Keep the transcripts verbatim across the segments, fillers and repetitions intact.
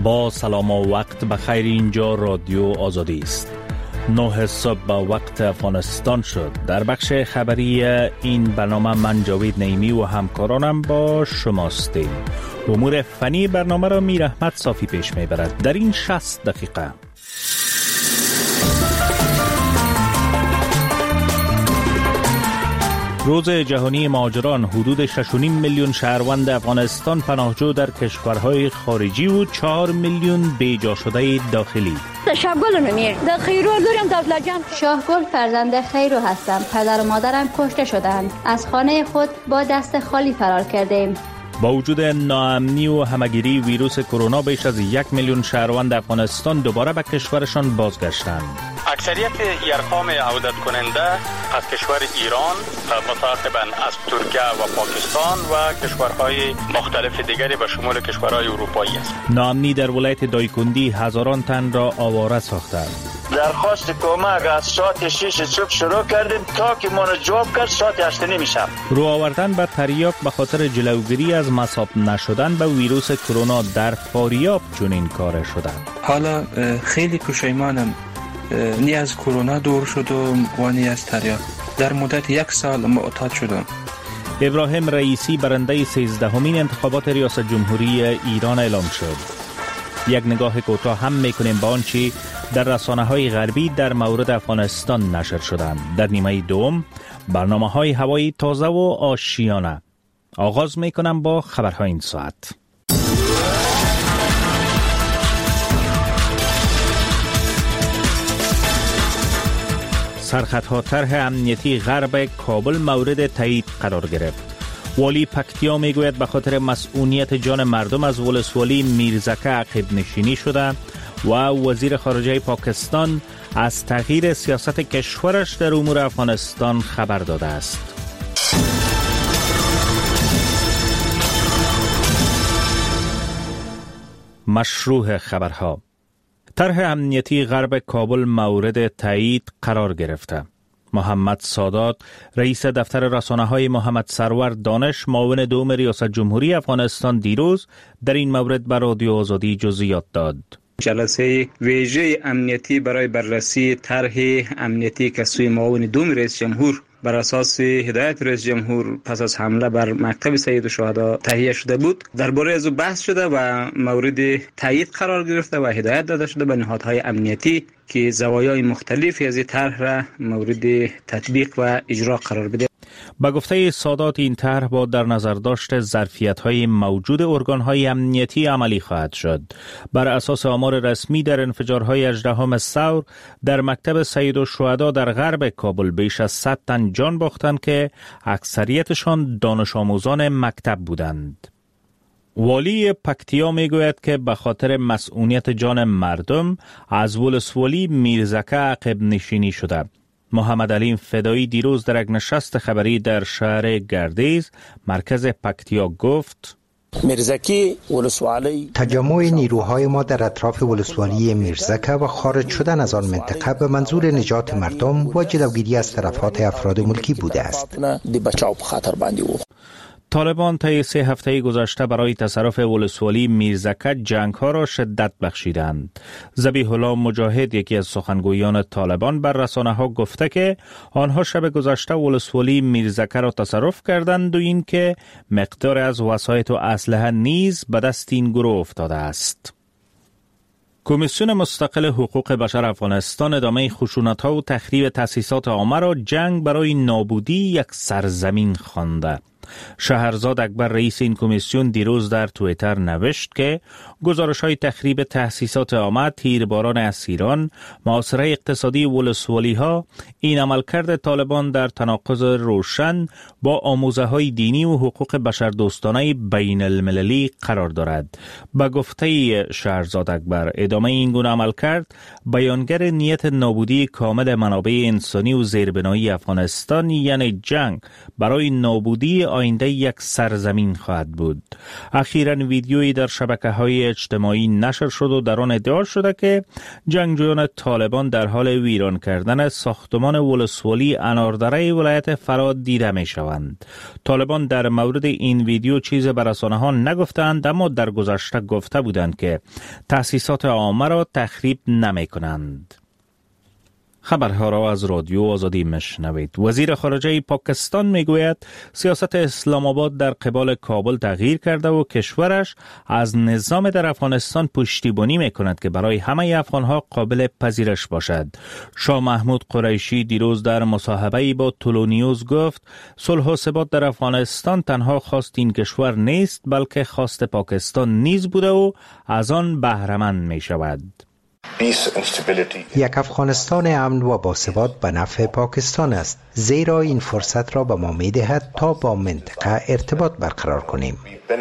با سلام و وقت بخیر، اینجا رادیو آزادی است. نه صبح با وقت افغانستان شد. در بخش خبری این برنامه من جاوید نعیمی و همکارانم با شماستیم. امور فنی برنامه را میر احمد صافی پیش میبرد. در این شصت دقیقه روز جهانی مهاجران، حدود شش و نیم میلیون شهروند افغانستان پناهجو در کشورهای خارجی و چهار میلیون بیجا شده داخلی. شاهگل نمیر در خیرو داریم دولت جان. شاهگل فرزند خیرو هستم. پدر و مادرم کشته شدند. از خانه خود با دست خالی فرار کردیم. با وجود ناامنی و همگیری ویروس کرونا، بیش از یک میلیون شهروند افغانستان دوباره به کشورشان بازگشتند. اکثریت ارقام عودت کننده از کشور ایران، متعاقباً از ترکیه و پاکستان و کشورهای مختلف دیگری به شمول کشورهای اروپایی است. ناامنی در ولایت دایکندی هزاران تن را آواره ساخته است. درخواست کمک از ساعت شش صبح شروع کردیم تا که ما را جواب کرد ساعت هشت نیم شب. رو آوردن به تریاک به خاطر جلوگیری از مصاب نشدن به ویروس کرونا در فاریاب چنین کار شده. حالا خیلی پشیمانم، نی از کرونا دور شدم و نی از تریاک. در مدت یک سال معتاد شدم. ابراهیم رئیسی برنده سیزدهمین انتخابات ریاست جمهوری ایران اعلام شد. یک نگاه کوتاه هم میکنیم به آنچه در رسانه‌های غربی در مورد افغانستان نشر شدند. در نیمه دوم برنامه‌های هوایی تازه و آشیانه. آغاز میکنم با خبرهای این ساعت. سرخطها طرح امنیتی غرب کابل مورد تایید قرار گرفت. والی پکتیا میگوید به خاطر مسئولیت جان مردم از ولسوالی میرزکه عقب نشینی شده و وزیر خارجه پاکستان از تغییر سیاست کشورش در امور افغانستان خبر داده است. مشروع خبرها. طرح امنیتی غرب کابل مورد تایید قرار گرفته. محمد سادات، رئیس دفتر رسانه‌های محمد سرور دانش، معاون دوم ریاست جمهوری افغانستان، دیروز در این مورد به رادیو آزادی جزئیات داد. جلسه ویژه امنیتی برای بررسی طرح امنیتی که سوی معاون دوم رئیس جمهور بر اساس هدایت رئیس جمهور پس از حمله بر مکتب سید الشهدا تهیه شده بود، درباره از او بحث شده و مورد تایید قرار گرفته و هدایت داده شده به نهادهای امنیتی که زوایای مختلفی از این طرح را مورد تطبیق و اجرا قرار بده. با گفته سادات، این طرح با در نظر داشت ظرفیت‌های موجود ارگان‌های امنیتی عملی خواهد شد. بر اساس آمار رسمی در انفجارهای هجدهم ثور در مکتب سید الشهدا در غرب کابل بیش از صد تن جان باختند که اکثریتشان دانش آموزان مکتب بودند. والی پکتیا میگوید که به خاطر مسئولیت جان مردم از ولسوالی میرزکه عقب نشینی شده. محمد علیم فدایی دیروز در یک نشست خبری در شهر گردیز مرکز پکتیا گفت: میرزکی ولسوالی تجمع نیروهای ما در اطراف ولسوالی میرزکه و خارج شدن از آن منطقه به منظور نجات مردم و جلوگیری از تلفات افراد ملکی بوده است. طالبان طی سه هفته گذشته برای تصرف ولسوالی میرزکه جنگ ها را شدت بخشیدند. ذبیح الله مجاهد، یکی از سخنگویان طالبان، بر رسانه ها گفته که آنها شب گذشته ولسوالی میرزکه را تصرف کردند و این که مقدار از وسایط و اسلحه نیز به دست این گروه افتاده است. کمیسیون مستقل حقوق بشر افغانستان ادامه خشونت‌ها و تخریب تأسیسات عامه را جنگ برای نابودی یک سرزمین خوانده. شهرزاد اکبر، رئیس این کمیسیون، دیروز در توییتر نوشت که گزارش‌های تخریب تأسیسات عامه، تیرباران اسیران، محاصره اقتصادی ولسوالی‌ها، این عملکرد طالبان در تناقض روشن با آموزه‌های دینی و حقوق بشردوستانه بین المللی قرار دارد. به گفته شهرزاد اکبر، ادامه این گونه عملکرد بیانگر نیت نابودی کامل منابع انسانی و زیربنایی افغانستان، یعنی جنگ برای نابودی آینده یک سرزمین خواهد بود. اخیراً ویدیویی در شبکه‌های اجتماعی نشر شد و در آن ادعا شده که جنگجویان طالبان در حال ویران کردن ساختمان ولسوالی اناردره ولایت فراد دیده می شوند. طالبان در مورد این ویدیو چیز به رسانه‌ها نگفتند، اما در گذشته گفته بودند که تأسیسات عامه را تخریب نمی کنند. خبرها را از رادیو آزادی مشنوید. وزیر خارجه پاکستان میگوید سیاست اسلام آباد در قبال کابل تغییر کرده و کشورش از نظام در افغانستان پشتیبانی میکند که برای همه افغانها قابل پذیرش باشد. شاه محمود قریشی دیروز در مصاحبه‌ای با تولونیوز گفت صلح و ثبات در افغانستان تنها خواست این کشور نیست بلکه خواست پاکستان نیز بوده و از آن بهره‌مند میشود. یک افغانستان امن و باثبات به نفع پاکستان است، زیرا این فرصت را به ما می‌دهد تا با منطقه ارتباط برقرار کنیم.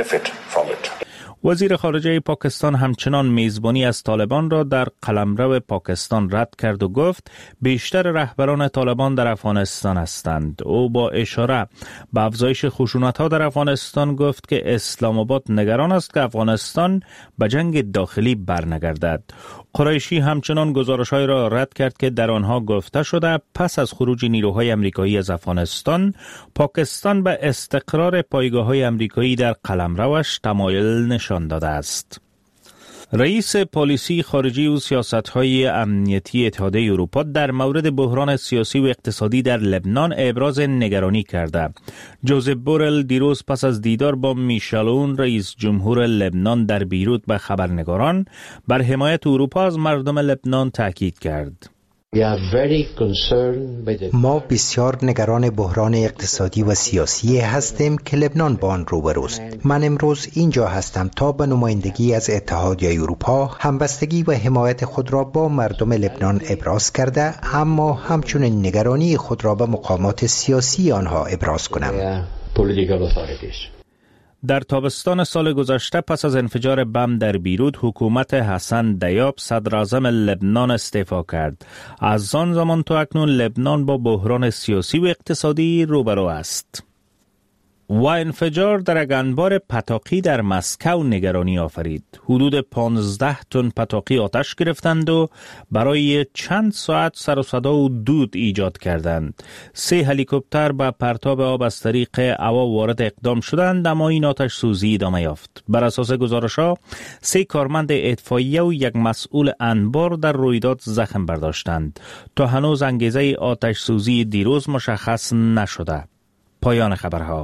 وزیر خارجه پاکستان همچنان میزبانی از طالبان را در قلمرو پاکستان رد کرد و گفت بیشتر رهبران طالبان در افغانستان هستند. او با اشاره به افزایش خشونت‌ها در افغانستان گفت که اسلام آباد نگران است که افغانستان به جنگ داخلی برنگردد. قریشی همچنان گزارش‌های را رد کرد که در آنها گفته شده پس از خروج نیروهای آمریکایی از افغانستان، پاکستان به استقرار پایگاه‌های آمریکایی در قلمروش تمایل نشان داده است. رئیس پالیسی خارجی و سیاست‌های امنیتی اتحادیه اروپا در مورد بحران سیاسی و اقتصادی در لبنان ابراز نگرانی کرده. جوزف بورل دیروز پس از دیدار با میشل اون رئیس جمهور لبنان در بیروت به خبرنگاران بر حمایت اروپا از مردم لبنان تاکید کرد. ما بسیار نگران بحران اقتصادی و سیاسی هستیم که لبنان با آن روبروست. من امروز اینجا هستم تا به نمایندگی از اتحادیه اروپا همبستگی و حمایت خود را با مردم لبنان ابراز کرده، اما همچنین نگرانی خود را به مقامات سیاسی آنها ابراز کنم. در تابستان سال گذشته پس از انفجار بم در بیروت حکومت حسن دیاب صدر اعظم لبنان استعفا کرد. از آن زمان تا اکنون لبنان با بحران سیاسی و اقتصادی روبرو است. و انفجار در یک انبار پتاقی در مسکو نگرانی آفرید. حدود پانزده تن پتاقی آتش گرفتند و برای چند ساعت سر و صدا و دود ایجاد کردند. سه هلیکوپتر با پرتاب آب از طریق هوا وارد اقدام شدند، اما این آتش سوزی ادامه یافت. بر اساس گزارش‌ها سه کارمند اطفائیه و یک مسئول انبار در رویداد زخم برداشتند. تا هنوز انگیزه آتش سوزی دیروز مشخص نشده. پایان خبرها.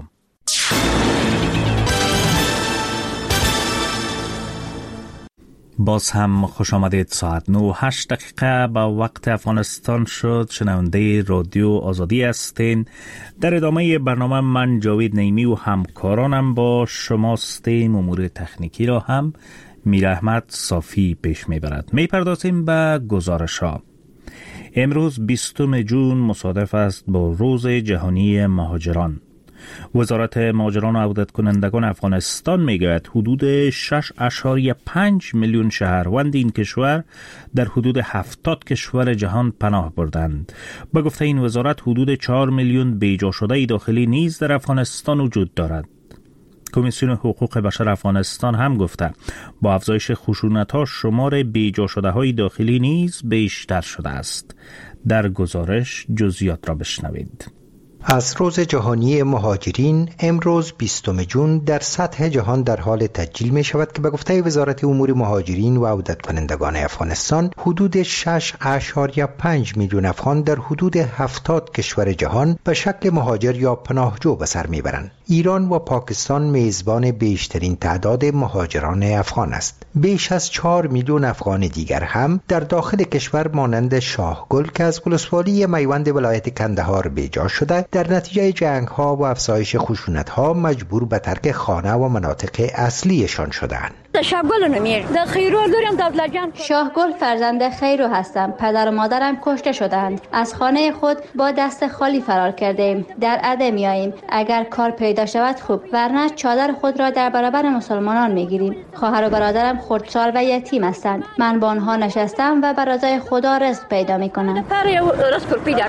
باز هم خوش آمدید. ساعت نه و هشت دقیقه با وقت افغانستان شد. شنونده رادیو آزادی هستین. در ادامه برنامه من جاوید نعیمی و همکارانم با شماستیم. امور تکنیکی را هم میر احمد صافی پیش میبرد. میپردازیم به گزارش ها. امروز بیستم جون مصادف است با روز جهانی مهاجران. وزارت مهاجران و عودت کنندگان افغانستان میگوید حدود شش اشاری پنج میلیون شهروند این کشور در حدود هفتاد کشور جهان پناه بردند. به گفته این وزارت حدود چهار میلیون بیجا شده داخلی نیز در افغانستان وجود دارد. کمیسیون حقوق بشر افغانستان هم گفته با افزایش خشونت‌ها شمار بیجا شده های داخلی نیز بیشتر شده است. در گزارش جزئیات را بشنوید. از روز جهانی مهاجرین امروز بیستم جون در سطح جهان در حال تسجیل می شود که به گفته وزارت امور مهاجرین و عودت کنندگان افغانستان حدود شش اشاریه پنج میلیون افغان در حدود هفتاد کشور جهان به شکل مهاجر یا پناهجو به سر می برند. ایران و پاکستان میزبان بیشترین تعداد مهاجران افغان است. بیش از چهار میلیون افغان دیگر هم در داخل کشور مانند شاهگل که از ولسوالی میوند ولایت کندهار بیجا شده در نتیجه جنگ ها و افزایش خشونت ها مجبور به ترک خانه و مناطق اصلیشان شدند. شاهگل نمیر در خیرو دارم دولتجان. شاهگل فرزند خیرو هستم. پدر و مادرم کشته شدند. از خانه خود با دست خالی فرار کردیم. در عده میاییم. اگر کار پیدا شود خوب، ورنه چادر خود را در برابر مسلمانان میگیریم. خواهر و برادرم خردسال و یتیم هستند. من با آنها نشستم و به رضای خدا رزق پیدا میکنم.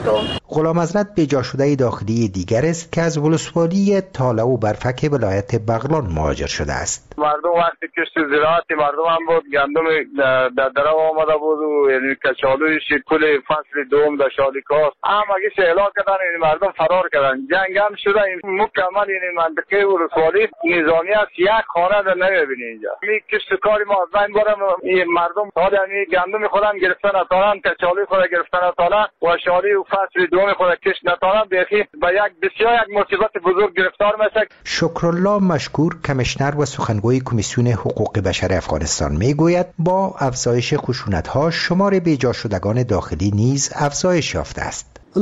غلام حضرت به جا شده داخلی دیگر است که از ولسوالی تاله و برفک ولایت بغلان مهاجر شده است. مردم وقتی کشت زراعتی مردم هم بود، گندم در درو آمده بود و یعنی کچالویش کل فصل دوم در شالیکاست هم اگه شهلا کردن، یعنی مردم فرار کردن، جنگ هم شده. مکمل یعنی منطقه ولسوالی نظامی است، یک خانه در نمیبینی اینجا. می کشت کاری ما از بین برم، مردم حال یعنی گندم خودم گرفتن اتارن، کچالوی خود گرفتن اتارن و شالی و فصل دوم خود کشت نتارن، بخی با یک بسیار یک مصیبت بزرگ گرفتار میشه. شکرالله مشکور کمیشنر و سخنگوی کمیسیون حقوق بشر افغانستان میگوید با افزایش خشونت‌ها شمار بیجا شدگان داخلی نیز افزایش یافته است.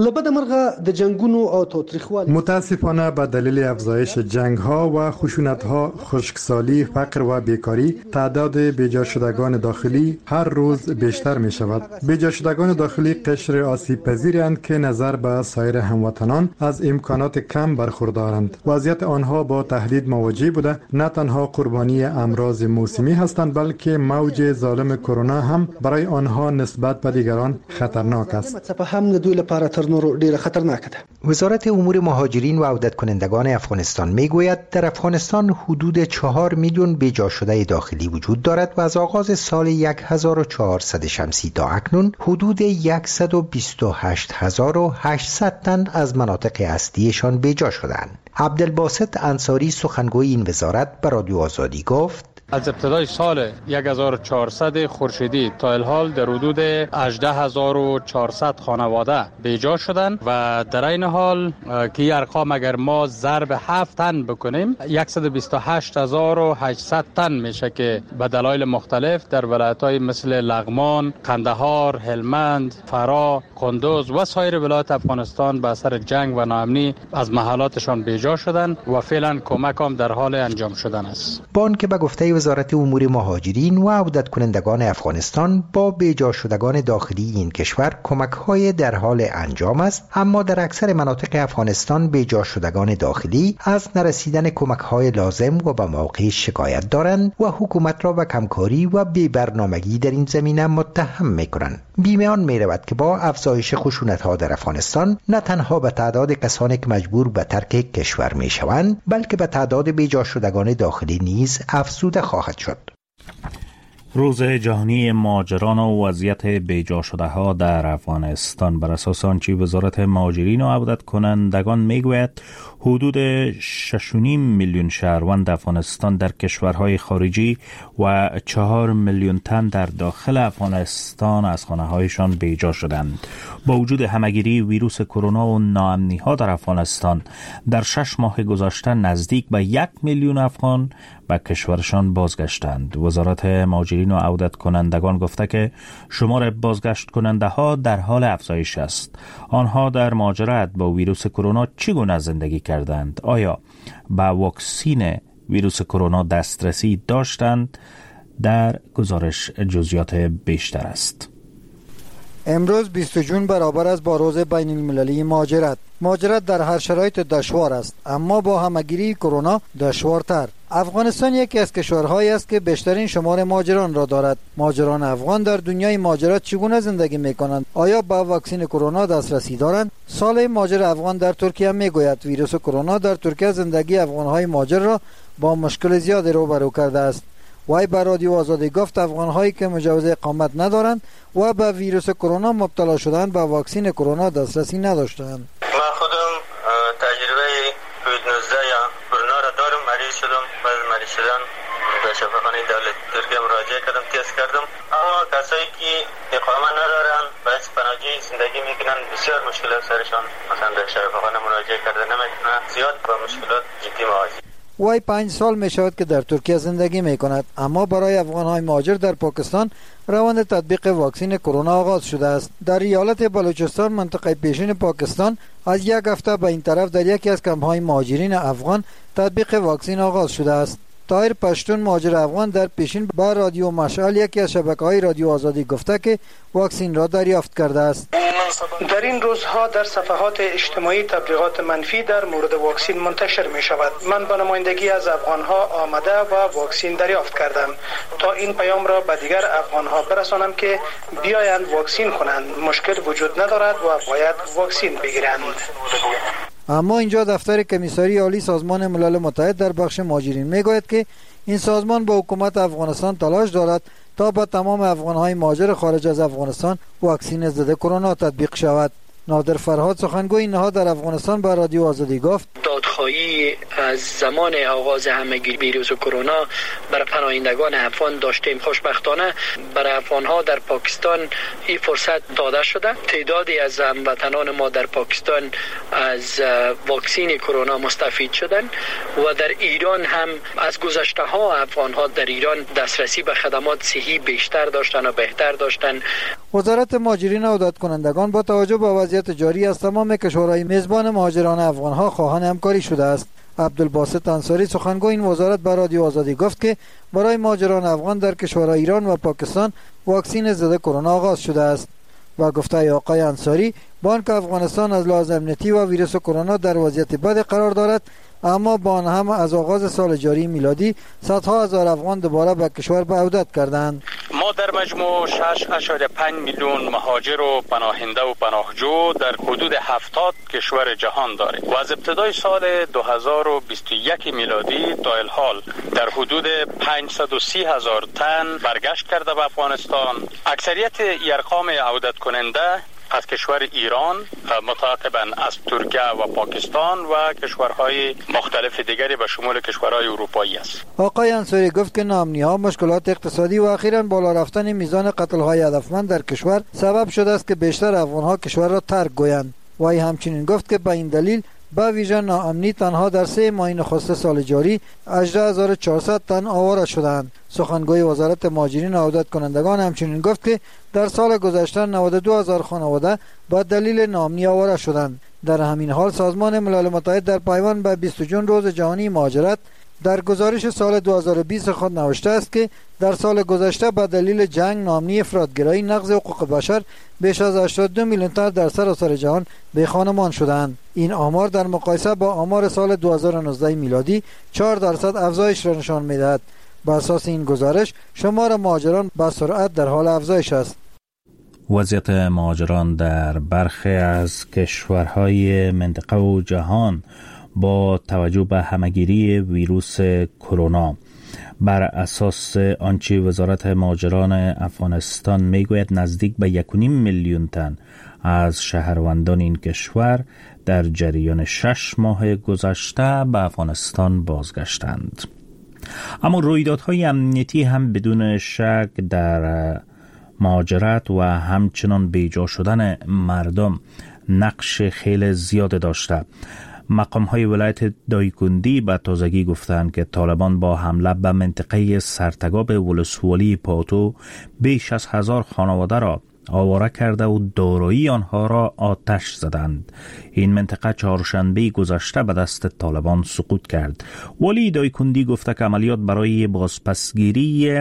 متاسفانه به دلیل افزایش جنگ ها و خشونت ها، خشکسالی، فقر و بیکاری، تعداد بیجا شدگان داخلی هر روز بیشتر می شود. بیجا شدگان داخلی قشر آسیب پذیرند که نظر به سایر هموطنان از امکانات کم برخوردارند. وضعیت آنها با تهدید مواجه بوده، نه تنها قربانی امراض موسمی هستند بلکه موج ظالم کرونا هم برای آنها نسبت به دیگران خطرناک است. وزارت امور مهاجرین و عودت کنندگان افغانستان میگوید در افغانستان حدود چهار میلیون بیجا شده داخلی وجود دارد و از آغاز سال هزار و چهارصد شمسی تا اکنون حدود صد و بیست و هشت هزار و هشتصد تن از مناطق اصلیشان بیجا شدند. عبدالباسط انصاری سخنگوی این وزارت به رادیو آزادی گفت: از ابتدای سال هزار و چهارصد خورشیدی تا الحال در حدود هجده هزار و چهارصد خانواده بیجا شدند و در این حال که این ارقام اگر ما ضرب هفت تن بکنیم صد و بیست و هشت هزار و هشتصد تن میشه که به دلایل مختلف در ولایت‌های مثل لغمان، قندهار، هلمند، فرا، قندوز و سایر ولایات افغانستان به اثر جنگ و ناامنی از محلاتشان بیجا شدند و فعلا کمک هم در حال انجام شدن است. بانک به گفته وزارت امور مهاجرین و عودت کنندگان افغانستان با بیجا شدگان داخلی این کشور کمک‌های در حال انجام است، اما در اکثر مناطق افغانستان بیجا شدگان داخلی از نرسیدن کمک‌های لازم و به موقع شکایت دارند و حکومت را به کمکاری و بی‌برنامگی در این زمینه متهم می‌کنند. بیمیان می‌رود که با افزایش خشونت‌ها در افغانستان نه تنها به تعداد کسانی که مجبور به ترک کشور می‌شوند بلکه به تعداد بیجا شدگان داخلی نیز افزوده خواهد شد. روز جهانی مهاجران و وضعیت بیجا شده ها در افغانستان بر اساس آنچه وزارت مهاجرین و عودت کنندگان میگوید حدود شش و نیم میلیون شهروند افغانستان در کشورهای خارجی و چهار میلیون تن در داخل افغانستان از خانه‌هایشان بیجا شدند. با وجود همگیری ویروس کرونا و ناامنی ها در افغانستان در شش ماه گذشته نزدیک به یک میلیون افغان به کشورشان بازگشتند. وزارت مهاجرین و عودت کنندگان گفته که شمار بازگشت کننده ها در حال افزایش است. آنها در مهاجرت با ویروس کرونا چگونه زندگی کردند؟ آیا به واکسین ویروس کرونا دسترسی داشتند؟ در گزارش جزئیات بیشتر است. امروز بیست جون برابر است با روز بین المللی مهاجرت. مهاجرت در هر شرایط دشوار است، اما با همگیری کرونا دشوارتر. افغانستان یکی از کشورهایی است که بیشترین شمار مهاجران را دارد. مهاجران افغان در دنیای مهاجرت چگونه زندگی می‌کنند؟ آیا به واکسن کرونا دسترسی دارند؟ صالح مهاجر افغان در ترکیه میگوید ویروس کرونا در ترکیه زندگی افغان‌های مهاجر را با مشکل زیادی روبرو کرده است. وای بر رادیو آزادی گفت افغان‌هایی که مجوز اقامت ندارند و به ویروس کرونا مبتلا شدند به واکسن کرونا دسترسی نداشتند. من خودم تجربه کووید نوزده یا کرونا را دارم، مریض شدم. بعد مریض شدن به شفاخانه دولت ترکیه مراجعه کردم، تست کردم. اما کسایی که اقامت ندارند باید پناهجویی زندگی میکنن، بسیار مشکلات سرشان، مثلا در شفاخانه مراجعه کردن نمیتونن، زیاد با مشکلات جدی مواجه. وای پنج سال می شود که در ترکیه زندگی می کند، اما برای افغان‌های مهاجر در پاکستان روند تطبیق واکسن کرونا آغاز شده است. در ایالت بلوچستان منطقه پیشین پاکستان از یک هفته به این طرف در یکی از کمپ‌های مهاجرین افغان تطبیق واکسن آغاز شده است. طاهر پشتون مهاجر افغان در پیشین با رادیو مشعل یکی از شبکه‌های رادیو آزادی گفته که واکسن را دریافت کرده است. در این روزها در صفحات اجتماعی تبلیغات منفی در مورد واکسن منتشر می شود. من به نمایندگی از افغانها آمده و واکسن دریافت کردم تا این پیام را به دیگر افغانها برسانم که بیایند واکسن کنند. مشکل وجود ندارد و باید واکسن بگیرند. اما اینجا دفتر کمیساری عالی سازمان ملل متحد در بخش مهاجرین میگوید که این سازمان با حکومت افغانستان تلاش دارد تا به تمام افغانهای مهاجر خارج از افغانستان واکسن ضد کرونا تطبیق شود. نادر فرهاد سخنگوی نهاد در افغانستان با رادیو آزادی گفت دادخواهی از زمان آغاز همگیر ویروس کرونا برای پناهندگان افغان داشتیم. خوشبختانه برای افغانها در پاکستان این فرصت داده شده. تعدادی از هموطنان ما در پاکستان از واکسن کرونا مستفید شدند و در ایران هم از گذشته ها افغانها در ایران دسترسی به خدمات صحی بیشتر داشتن و بهتر داشتن. وزارت مهاجرین و عودت کنندگان با توجه به وضعیت جاری از تمام کشورهای میزبان مهاجران افغانها خواهان همکاری شده است. عبدالباسط انصاری سخنگوی این وزارت به رادیو آزادی گفت که برای مهاجران افغان در کشورهای ایران و پاکستان واکسن ضد کرونا آغاز شده است. و گفته آقای انصاری بانک افغانستان از لحاظ امنیتی و ویروس کرونا در وضعیت بد قرار دارد، اما با آن هم از آغاز سال جاری میلادی صدها هزار افغان دوباره به کشور به عودت کردند. ما در مجموع شش ممیز پنج میلیون مهاجر و پناهنده و پناهجو در حدود هفتاد کشور جهان داریم و از ابتدای سال دو هزار و بیست و یک میلادی تا الحال در حدود پانصد و سی هزار تن برگشت کرده به افغانستان. اکثریت ارقام عودت کننده از کشور ایران متعاقباً از ترکیه و پاکستان و کشورهای مختلف دیگری به شمول کشورهای اروپایی است. آقای انصاری گفت که ناامنی‌ها، مشکلات اقتصادی و اخیراً بالا رفتن میزان قتل‌های هدفمند در کشور سبب شده است که بیشتر افغان‌ها کشور را ترک گویند. و همچنین گفت که به این دلیل با ویژه ناامنی تنها در سه ماه نخست سال جاری هجده هزار و چهارصد تن آواره شدند. سخنگوی وزارت مهاجرین و عودت کنندگان همچنین گفت که در سال گذشته نود و دو هزار خانواده با دلیل ناامنی آواره شدند. در همین حال سازمان ملل متحد در پیوند به بیست جون روز جهانی مهاجرت در گزارش سال دو هزار و بیست خود نوشته است که در سال گذشته به دلیل جنگ، ناامنی، افراطگرایی، نقض حقوق بشر بیش از هشتاد و دو میلیون تن در سراسر جهان بی خانمان شدند. این آمار در مقایسه با آمار سال دو هزار و نوزده میلادی چهار درصد افزایش را نشان می‌دهد. بر اساس این گزارش شمار مهاجران با سرعت در حال افزایش است. وضعیت مهاجران در برخی از کشورهای منطقه و جهان با توجه به همگیری ویروس کرونا بر اساس آنچه وزارت مهاجران افغانستان میگوید نزدیک به یک و نیم میلیون تن از شهروندان این کشور در جریان شش ماه گذشته به افغانستان بازگشتند. اما رویدادهای امنیتی هم بدون شک در مهاجرت و همچنان بیجا شدن مردم نقش خیلی زیاد داشته. مقام های ولایت دایکندی به تازگی گفتند که طالبان با حمله به منطقه سرتگاب ولسوالی پاتو بیش از هزار خانواده را آواره کرده و دارایی آنها را آتش زدند. این منطقه چهارشنبه گذشته به دست طالبان سقوط کرد. ولی دایکندی گفته که عملیات برای بازپسگیری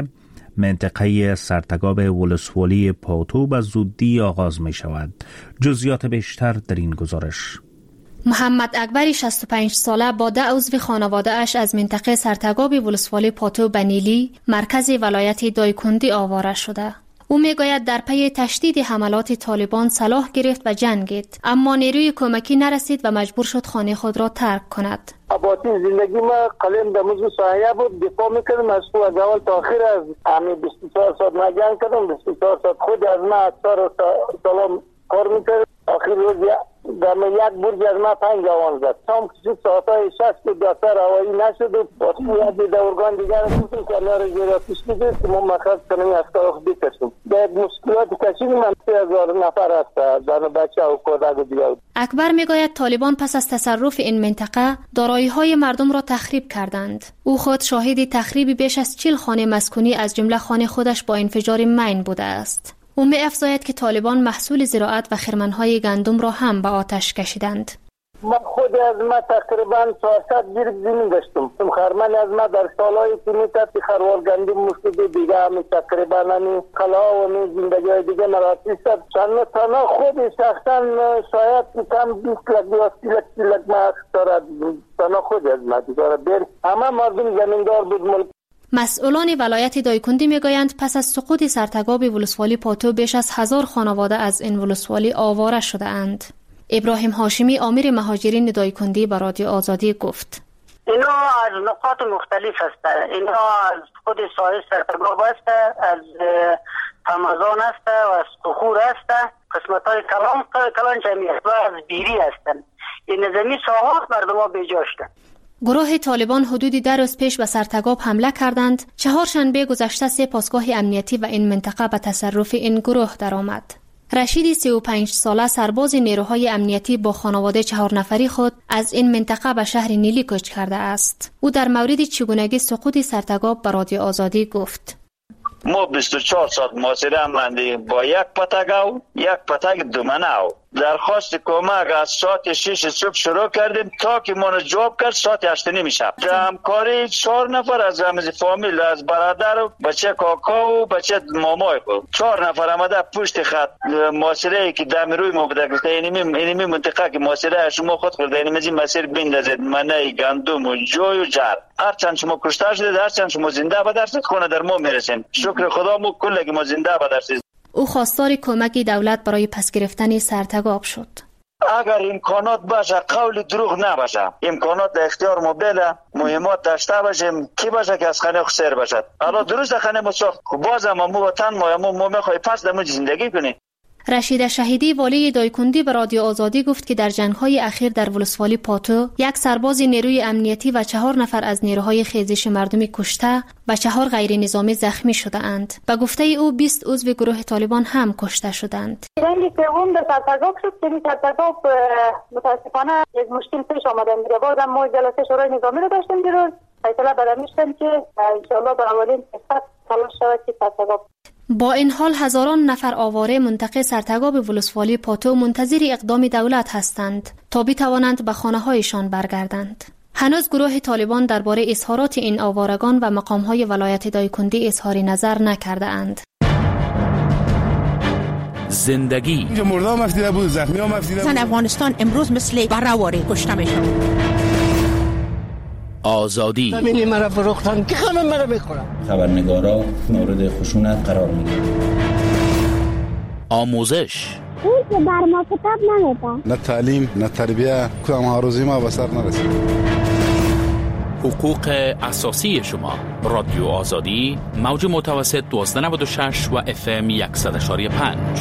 منطقه سرتگاب ولسوالی پاتو به زودی آغاز می شود. جزئیات بیشتر در این گزارش. محمد اکبر شصت و پنج ساله با ده عضو خانواده اش از منطقه سرتگاب ولسوالی پاتو به نیلی مرکز ولایت دایکندی آواره شده. او میگوید در پی تشدید حملات طالبان سلاح گرفت و جنگید، اما نیروی کمکی نرسید و مجبور شد خانه خود را ترک کند. اباتی زندگی ما قلم در موضوع سایه بود، دفاع میکردم از تو از اول تا آخر از همین بیست و چهار ساعت ما جنگ کردم. بیست و چهار ساعت خود از ما اکثر سلام کار میکرد. آخر روز در من یک برج از ما پنج جوان زد. تام کسی ساعتهای شست که دستر هوایی نشد و باسی یادی دورگان دیگر میتونی که الله را جیرا پیش بیدید که ما مخص کنیم از کار خود بکشیم. در مشکلات کشید من سی هزار نفر هست در بچه و کودک و دیگر. اکبر میگوید طالبان پس از تصرف این منطقه دارایی های مردم را تخریب کردند. او خود شاهد تخریب بیش از چهل خانه مسکونی از جمله خانه خودش با انفجار مین بوده است. او می افزاید که طالبان محصول زراعت و خرمنهای گندم را هم به آتش کشیدند. من خود از ما تقریبا چهارصد گیر زمین داشتم. خرمن از ما در سالهای که میتد خروار گندم مشکل دیگه همی تقریبا همی کلا و همی زندگی های دیگه مراتی شد. چند تنها خود شخصا شاید کم بیست لک یا سی لک سی لک ما اختارد تنها خود از ما دیگه بیر. همه مردم زمیندار بود ملک. مسئولان ولایت دایکندی میگویند پس از سقوط سرتگاب ولسوالی پاتو بیش از هزار خانواده از این ولسوالی آواره شده اند. ابراهیم هاشمی امیر مهاجرین دایکندی به رادیو آزادی گفت: اینا از نقاط مختلف است. اینا از خود ساحل سرتگاب است، از تمازان است و از تخور است، قسمت های کلان کلان جمعی است و از بیری هستند. این زمین ساحات مردم ها بیجا شدند. گروه طالبان حدودی ده روز پیش به سرتگاب حمله کردند. چهارشنبه گذشته سه پاسگاه امنیتی و این منطقه به تصرف این گروه درآمد. رشید سی و پنج ساله سرباز نیروهای امنیتی با خانواده چهار نفری خود از این منطقه به شهر نیلی کوچ کرده است. او در مورد چگونگی سقوط سرتگاب به رادیو آزادی گفت: ما بیست و چهار ساعت محاصره هم ماندیم با یک پتک یک پتک دومنه. درخواست کمک از ساعت شش صبح شروع کردیم تا که ما جواب کرد ساعت هشت نیم شب. همکاری چهار نفر از رمز فامیل، از برادر و بچه کاکا و بچه مامای خود، چهار نفر آمده پشت خط محاصره که دم روی ما بوده گفته اینمی اینمی منطقه که محاصره شما خود خورده اینمی مسیر بندازید منه گندم و جوی و جر. هرچند شما کشته شدید، هرچند شما زنده بدرسید خونه در ما میرسیم. شکر خدا مو کله که ما زنده بدرسید. او خواستار کمک دولت برای پس گرفتن سرتگاب شد. اگر امکانات باشه، قول دروغ نباشه، امکانات در اختیار ما بله، مهمات داشته باشیم کی باشه که از خانه خسر باشد. حالا درست خانه ما ساخت، باز هم مو وطن ما مو مو میخوای پس دمو زندگی کنی. رشید شهیدی والی دایکندی به رادیو آزادی گفت که در جنگ‌های اخیر در ولسوالی پاتو یک سرباز نیروی امنیتی و چهار نفر از نیروهای خیزش مردمی کشته و چهار غیر نظامی زخمی شده اند. به گفته او بیست عضو گروه طالبان هم کشته شدند. رنگ سوم در سرتگاب شد که سرتگاب متاسفانه یک مشکل پیش آمده. میگه بازم ما جلسه شورای نظامی رو داشتیم دیروز، فیصله برآمد شد که ان شاء الله به اولین فرصت تلاش شود که سرتگاب. با این حال هزاران نفر آواره منطقه سرتگاب ولسوالی پاتو منتظر اقدام دولت هستند تا بتوانند به خانه‌هایشان برگردند. هنوز گروه طالبان درباره اظهارات این آوارگان و مقام‌های ولایت دایکندی اظهار نظر نکرده اند. زندگی مردم مفتیده بود، زخمی ها مفتیده بود. زن افغانستان امروز مثل برهواره کشته میشن. آزادی زمینی مرا فروختن که همه مرا میخورن. خبرنگارا مورد خشونت قرار میگیرن. آموزش اون که بر ما کتاب نمیده. نه تعلیم نه تربیه، کدام هاروزی ما به سر نرسید. حقوق اساسی شما. رادیو آزادی موج متوسط دوازده نود و شش و اف ام صد و یک و پنج.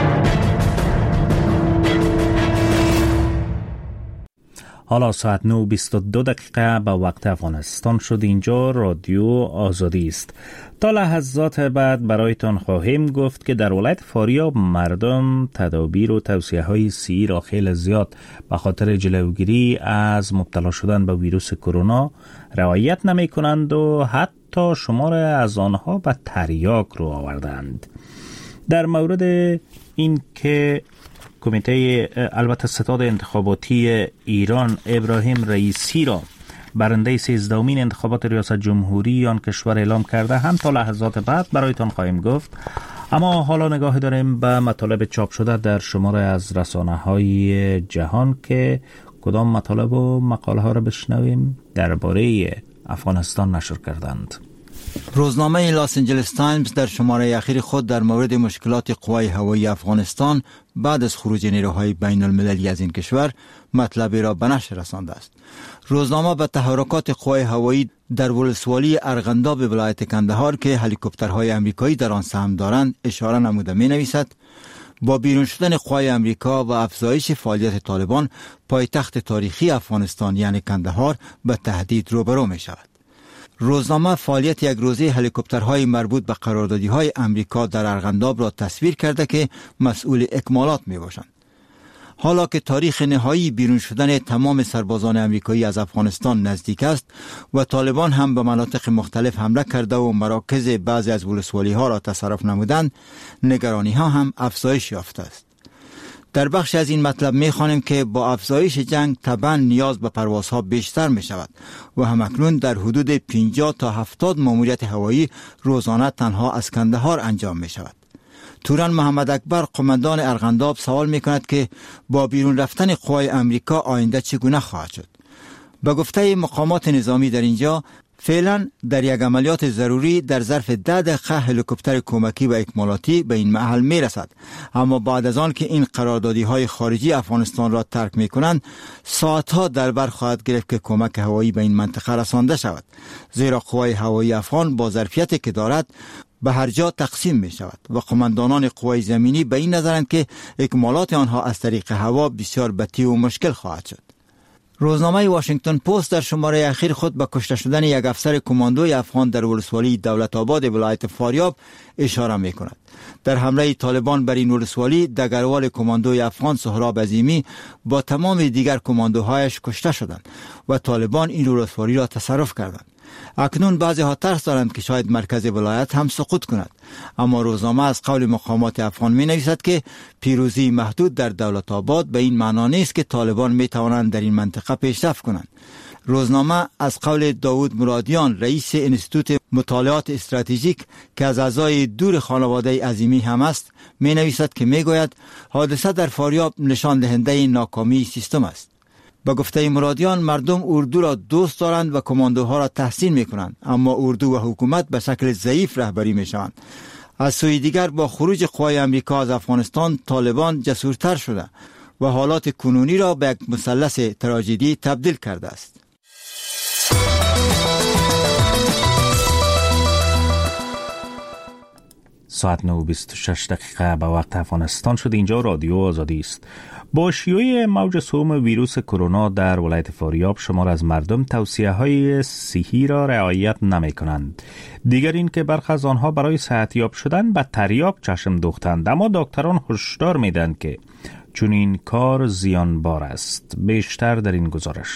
حالا ساعت نه و بیست و دو دقیقه به وقت افغانستان شد. اینجا رادیو آزادی است. تا لحظات بعد برایتان خواهیم گفت که در ولایت فاریاب مردم تدابیر و توصیه های صحی را خیلی زیاد به خاطر جلوگیری از مبتلا شدن به ویروس کرونا رعایت نمی کنند و حتی شمار از آنها به تریاک رو آوردند. در مورد این که کمیته البته ستاد انتخاباتی ایران ابراهیم رئیسی را برنده سیزدهمین انتخابات ریاست جمهوری آن کشور اعلام کرده هم تا لحظات بعد برایتان خواهیم گفت. اما حالا نگاه داریم به مطالب چاپ شده در شماره از رسانه‌های جهان که کدام مطالب و مقاله ها را بشنویم درباره افغانستان نشر کردند. روزنامه لاس آنجلس تایمز در شماره اخیر خود در مورد مشکلات قوای هوایی افغانستان بعد از خروج نیروهای بین المللی از این کشور مطلبی را به نشر رسانده است. روزنامه به تحرکات قوای هوایی در ولسوالی ارغنداب ولایت کندهار که هلیکوپترهای امریکایی در آن سهم دارند اشاره نموده می نویسد: با بیرون شدن قوای امریکا و افزایش فعالیت طالبان، پایتخت تاریخی افغانستان یعنی کندهار به تهدید روبرو می شود. روزنامه فعالیت یک روزه هلیکوپترهای مربوط به قراردادی‌های امریکا در ارغنداب را تصویر کرده که مسئول اکمالات می باشند. حالا که تاریخ نهایی بیرون شدن تمام سربازان امریکایی از افغانستان نزدیک است و طالبان هم به مناطق مختلف حمله کرده و مراکز بعضی از ولسوالی ها را تصرف نمودند، نگرانی ها هم افزایش یافته است. در بخش از این مطلب می‌خوانیم که با افزایش جنگ طبعا نیاز به پروازها بیشتر می‌شود و همکنون در حدود پنجاه تا هفتاد ماموریت هوایی روزانه تنها از کندهار انجام می‌شود. توران محمد اکبر قماندان ارغنداب سوال می‌کند که با بیرون رفتن قوای امریکا آینده چگونه خواهد شد. به گفته مقامات نظامی در اینجا فعلا در یک عملیات ضروری در ظرف ده دقیقه هلیکوپتر کمکی و اکمالاتی به این محل می رسد، اما بعد از آن که این قراردادی های خارجی افغانستان را ترک می کنند ساعتها در بر خواهد گرفت که کمک هوایی به این منطقه رسانده شود، زیرا قوای هوایی افغان با ظرفیتی که دارد به هر جا تقسیم می شود و قماندانان قوای زمینی به این نظرند که اکمالات آنها از طریق هوا بسیار بطیء و مشکل خواهد شد. روزنامه واشنگتن پست در شماره اخیر خود به کشته شدن یک افسر کماندوی افغان در ولسوالی دولت آباد ولایت فاریاب اشاره می کند. در حمله طالبان بر این ولسوالی دگروال کماندوی افغان سهراب عظیمی با تمام دیگر کماندوهایش کشته شدند و طالبان این ولسوالی را تصرف کردند. اکنون بعضی ها ترس دارند که شاید مرکز ولایت هم سقوط کند، اما روزنامه از قول مقامات افغان می نویسد که پیروزی محدود در دولت آباد به این معنا نیست که طالبان می توانند در این منطقه پیشرفت کنند. روزنامه از قول داود مرادیان رئیس انستیتوت مطالعات استراتژیک که از اعضای دور خانواده عظیمی هم است می نویسد که می گوید حادثه در فاریاب نشان دهنده ناکامی سیستم است. با گفته مرادیان مردم اردو را دوست دارند و کماندوها را تحسین می کنند، اما اردو و حکومت به شکل ضعیف رهبری می شوند. از سوی دیگر با خروج قوای امریکا از افغانستان طالبان جسورتر شده و حالات کنونی را به یک مثلث تراژدی تبدیل کرده است. ساعت نه و بیست و شش دقیقه به وقت افغانستان شد. اینجا رادیو آزادی است. با شیوع موج سوم ویروس کرونا در ولایت فاریاب شمار از مردم توصیه های صحی را رعایت نمی کنند. دیگر این که برخی از آنها برای صحتیاب شدن به تریاک چشم دوختند، اما دکتران هشدار میدهند که چون این کار زیانبار است. بیشتر در این گزارش.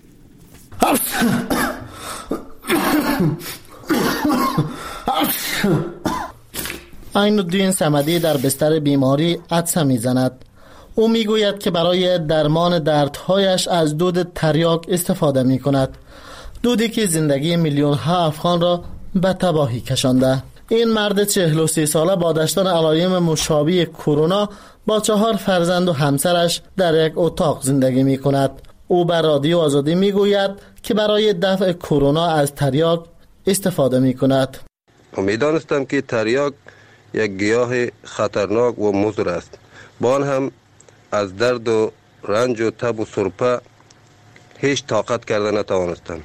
عین الدین صمدی در بستر بیماری عطسه میزند. او میگوید که برای درمان دردهایش از دود تریاک استفاده می کند، دودی که زندگی میلیون ها افغان را به تباهی کشانده. این مرد چهل و سه ساله با داشتن علائم مشابه کرونا با چهار فرزند و همسرش در یک اتاق زندگی می کند. او بر رادیو آزادی می گوید که برای دفع کرونا از تریاک استفاده می کند. میدانستم که تریاک یک گیاه خطرناک و مضر است، با آن هم از درد و رنج و تب و سرپه هیچ طاقت کرده نتوانستم.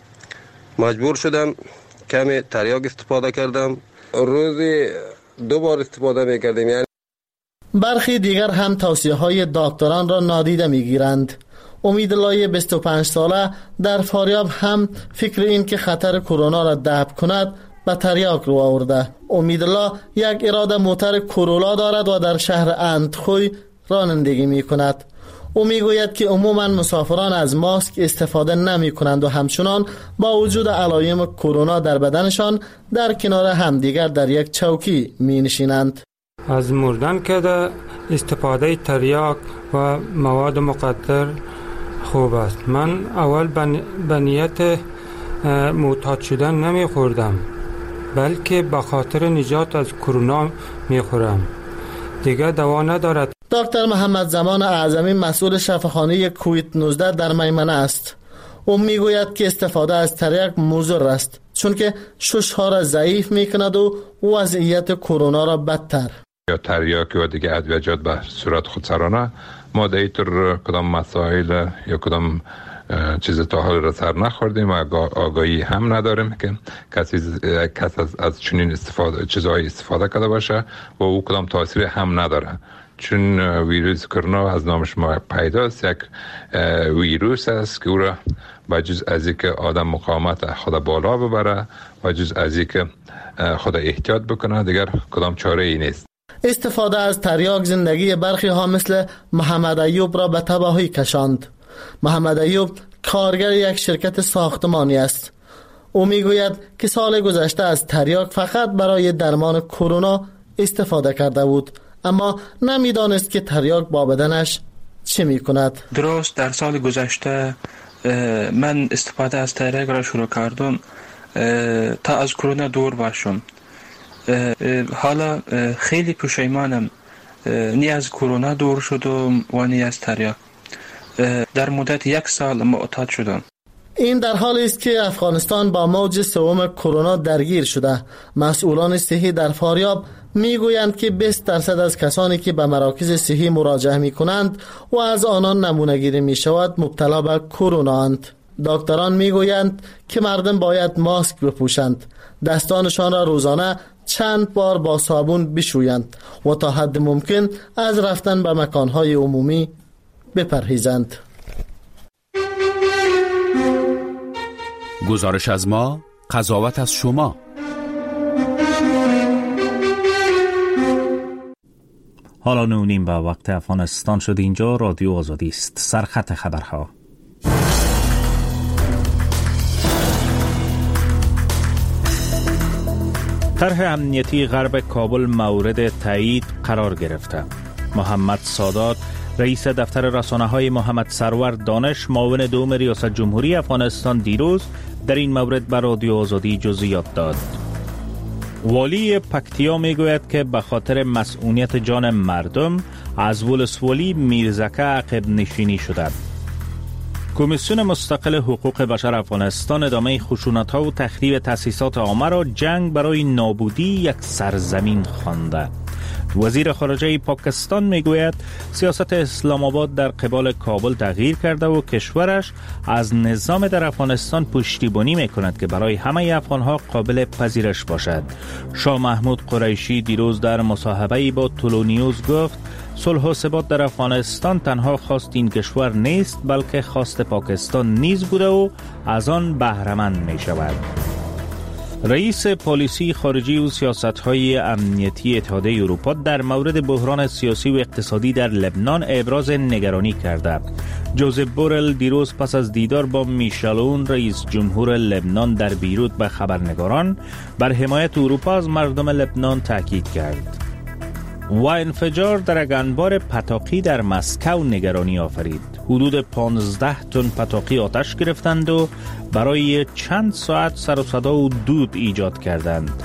مجبور شدم کمی تریاک استفاده کردم. روزی دو بار استفاده میکردیم. یعنی برخی دیگر هم توصیه های دکتران را نادیده میگیرند. امیدالله بیست و پنج ساله در فاریاب هم فکر این که خطر کرونا را دفع کند به تریاک رو آورده. امیدالله یک اراده موتر کرولا دارد و در شهر اندخوی رانندگی می کند. او می گوید که عموما مسافران از ماسک استفاده نمی کنند و همچنان با وجود علائم کرونا در بدنشان در کنار همدیگر در یک چوکی می نشینند. از مردن که در استفاده تریاک و مواد مقدر خوب است. من اول به نیت معتاد شدن نمی خوردم، بلکه به خاطر نجات از کرونا می خورم. دیگه دوا ندارد. دکتر محمد زمان اعظمی مسئول شفاخانه کووید نوزده در میمنه است. او میگوید که استفاده از تریاک مضر است، چون که ششها را ضعیف میکند و وضعیت کرونا را بدتر. یا تریاک و دیگه ادویجات به صورت خودسرانه ما دیتر کدام مسائل یا کدام چیز تا حال را سر نخوردیم و آگاهی هم نداریم که کسی کس از, از چنین استفاده چیزهای استفاده کرده باشه و او کدام تاثیر هم نداره، چون ویروس کرونا از نامش ما پیداست یک ویروس است که او را بجز از اینکه آدم مقاومت خود بالا ببره و جز از اینکه خود احتیاط بکنه دیگر کدام چاره ای نیست. استفاده از تریاک زندگی برخی ها مثل محمد ایوب را به تباهی کشاند. محمد ایوب کارگر یک شرکت ساختمانی است. او میگوید که سال گذشته از تریاک فقط برای درمان کرونا استفاده کرده بود، اما نمیدانست که تریاک با بدنش چه می کند. درست در سال گذشته من استفاده از تریاک را شروع کردم تا از کرونا دور باشم. حالا خیلی پشیمانم، نی از کرونا دور شدم و نی از تریاک. در مدت یک سال معتاد شدم. این در حالی است که افغانستان با موج سوم کرونا درگیر شده. مسئولان صحی در فاریاب میگویند که بیست درصد از کسانی که به مراکز صحی مراجعه می کنند و از آنان نمونه گیری می شود مبتلا به کرونا اند. دکتران میگویند که مردم باید ماسک بپوشند، دستانشان را روزانه چند بار با صابون بشویند و تا حد ممکن از رفتن به مکانهای عمومی بپرهیزند. گزارش از ما، قضاوت از شما. حالا نونیم به وقت افغانستان شد. اینجا رادیو آزادی است. سرخط خبرها. طرح امنیتی غرب کابل مورد تایید قرار گرفته. محمد سادات رئیس دفتر رسانه‌های محمد سرور دانش معاون دوم ریاست جمهوری افغانستان دیروز در این مورد به رادیو آزادی جزئیات داد. والی پکتیا میگوید که به خاطر مسئولیت جان مردم از ولسوالی میرزکه عقب نشینی شده. کمیسیون مستقل حقوق بشر افغانستان ادامه خشونت‌ها و تخریب تأسیسات عامه را جنگ برای نابودی یک سرزمین خوانده. وزیر خارجه پاکستان میگوید سیاست اسلام آباد در قبال کابل تغییر کرده و کشورش از نظام در افغانستان پشتیبانی میکند که برای همه افغانها قابل پذیرش باشد. شاه محمود قریشی دیروز در مصاحبه‌ای با طلوع نیوز گفت صلح و ثبات در افغانستان تنها خواست این کشور نیست بلکه خواست پاکستان نیز بوده و از آن بهره‌مند می شود. رئیس پالیسی خارجی و سیاست‌های امنیتی اتحادیه اروپا در مورد بحران سیاسی و اقتصادی در لبنان ابراز نگرانی کرده. جوزف بورل دیروز پس از دیدار با میشلون رئیس جمهور لبنان در بیروت به خبرنگاران بر حمایت اروپا از مردم لبنان تاکید کرد. و انفجار در یک انبار پتاقی در مسکو نگرانی آفرید. حدود پانزده تن پتاقی آتش گرفتند و برای چند ساعت سر و صدا و دود ایجاد کردند.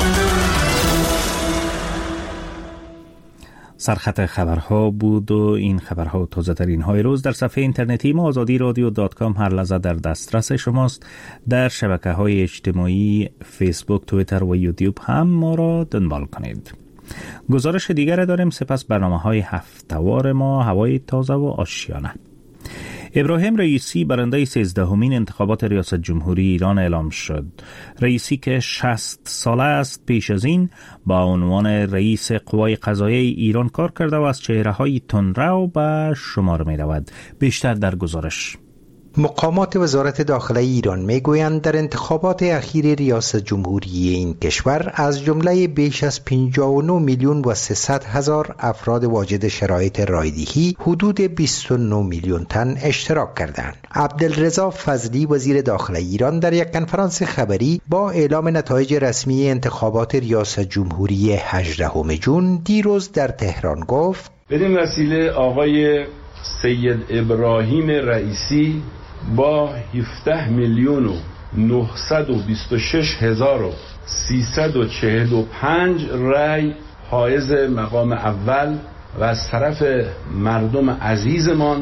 سرخط خبرها بود و این خبرها و تازه ترین های روز در صفحه اینترنتی ما آزادی رادیو دات کام هر لحظه در دسترس شماست. در شبکه های اجتماعی فیسبوک، توییتر و یوتیوب هم ما را دنبال کنید. گزارش دیگر داریم، سپس برنامه های هفته‌وار ما هوای تازه و آشیانه. ابراهیم رئیسی برنده سیزدهمین انتخابات ریاست جمهوری ایران اعلام شد. رئیسی که شصت ساله است پیش از این با عنوان رئیس قوای قضاییه ایران کار کرده و از چهره‌های تندرو به شمار می رود. بیشتر در گزارش. مقامات وزارت داخله ایران میگویند در انتخابات اخیر ریاست جمهوری این کشور از جمله بیش از پنجاه و نه میلیون و سیصد هزار افراد واجد شرایط رایدهی حدود بیست و نه میلیون تن اشتراک کردند. عبدالرضا فضلی وزیر داخله ایران در یک کنفرانس خبری با اعلام نتایج رسمی انتخابات ریاست جمهوری هجدهم ژوئن دیروز در تهران گفت: بدین وسیله آقای سید ابراهیم رئیسی با هفده میلیون و نهصد و بیست و شش هزار و سیصد و چهل و پنج رأی حائز مقام اول و از طرف مردم عزیزمان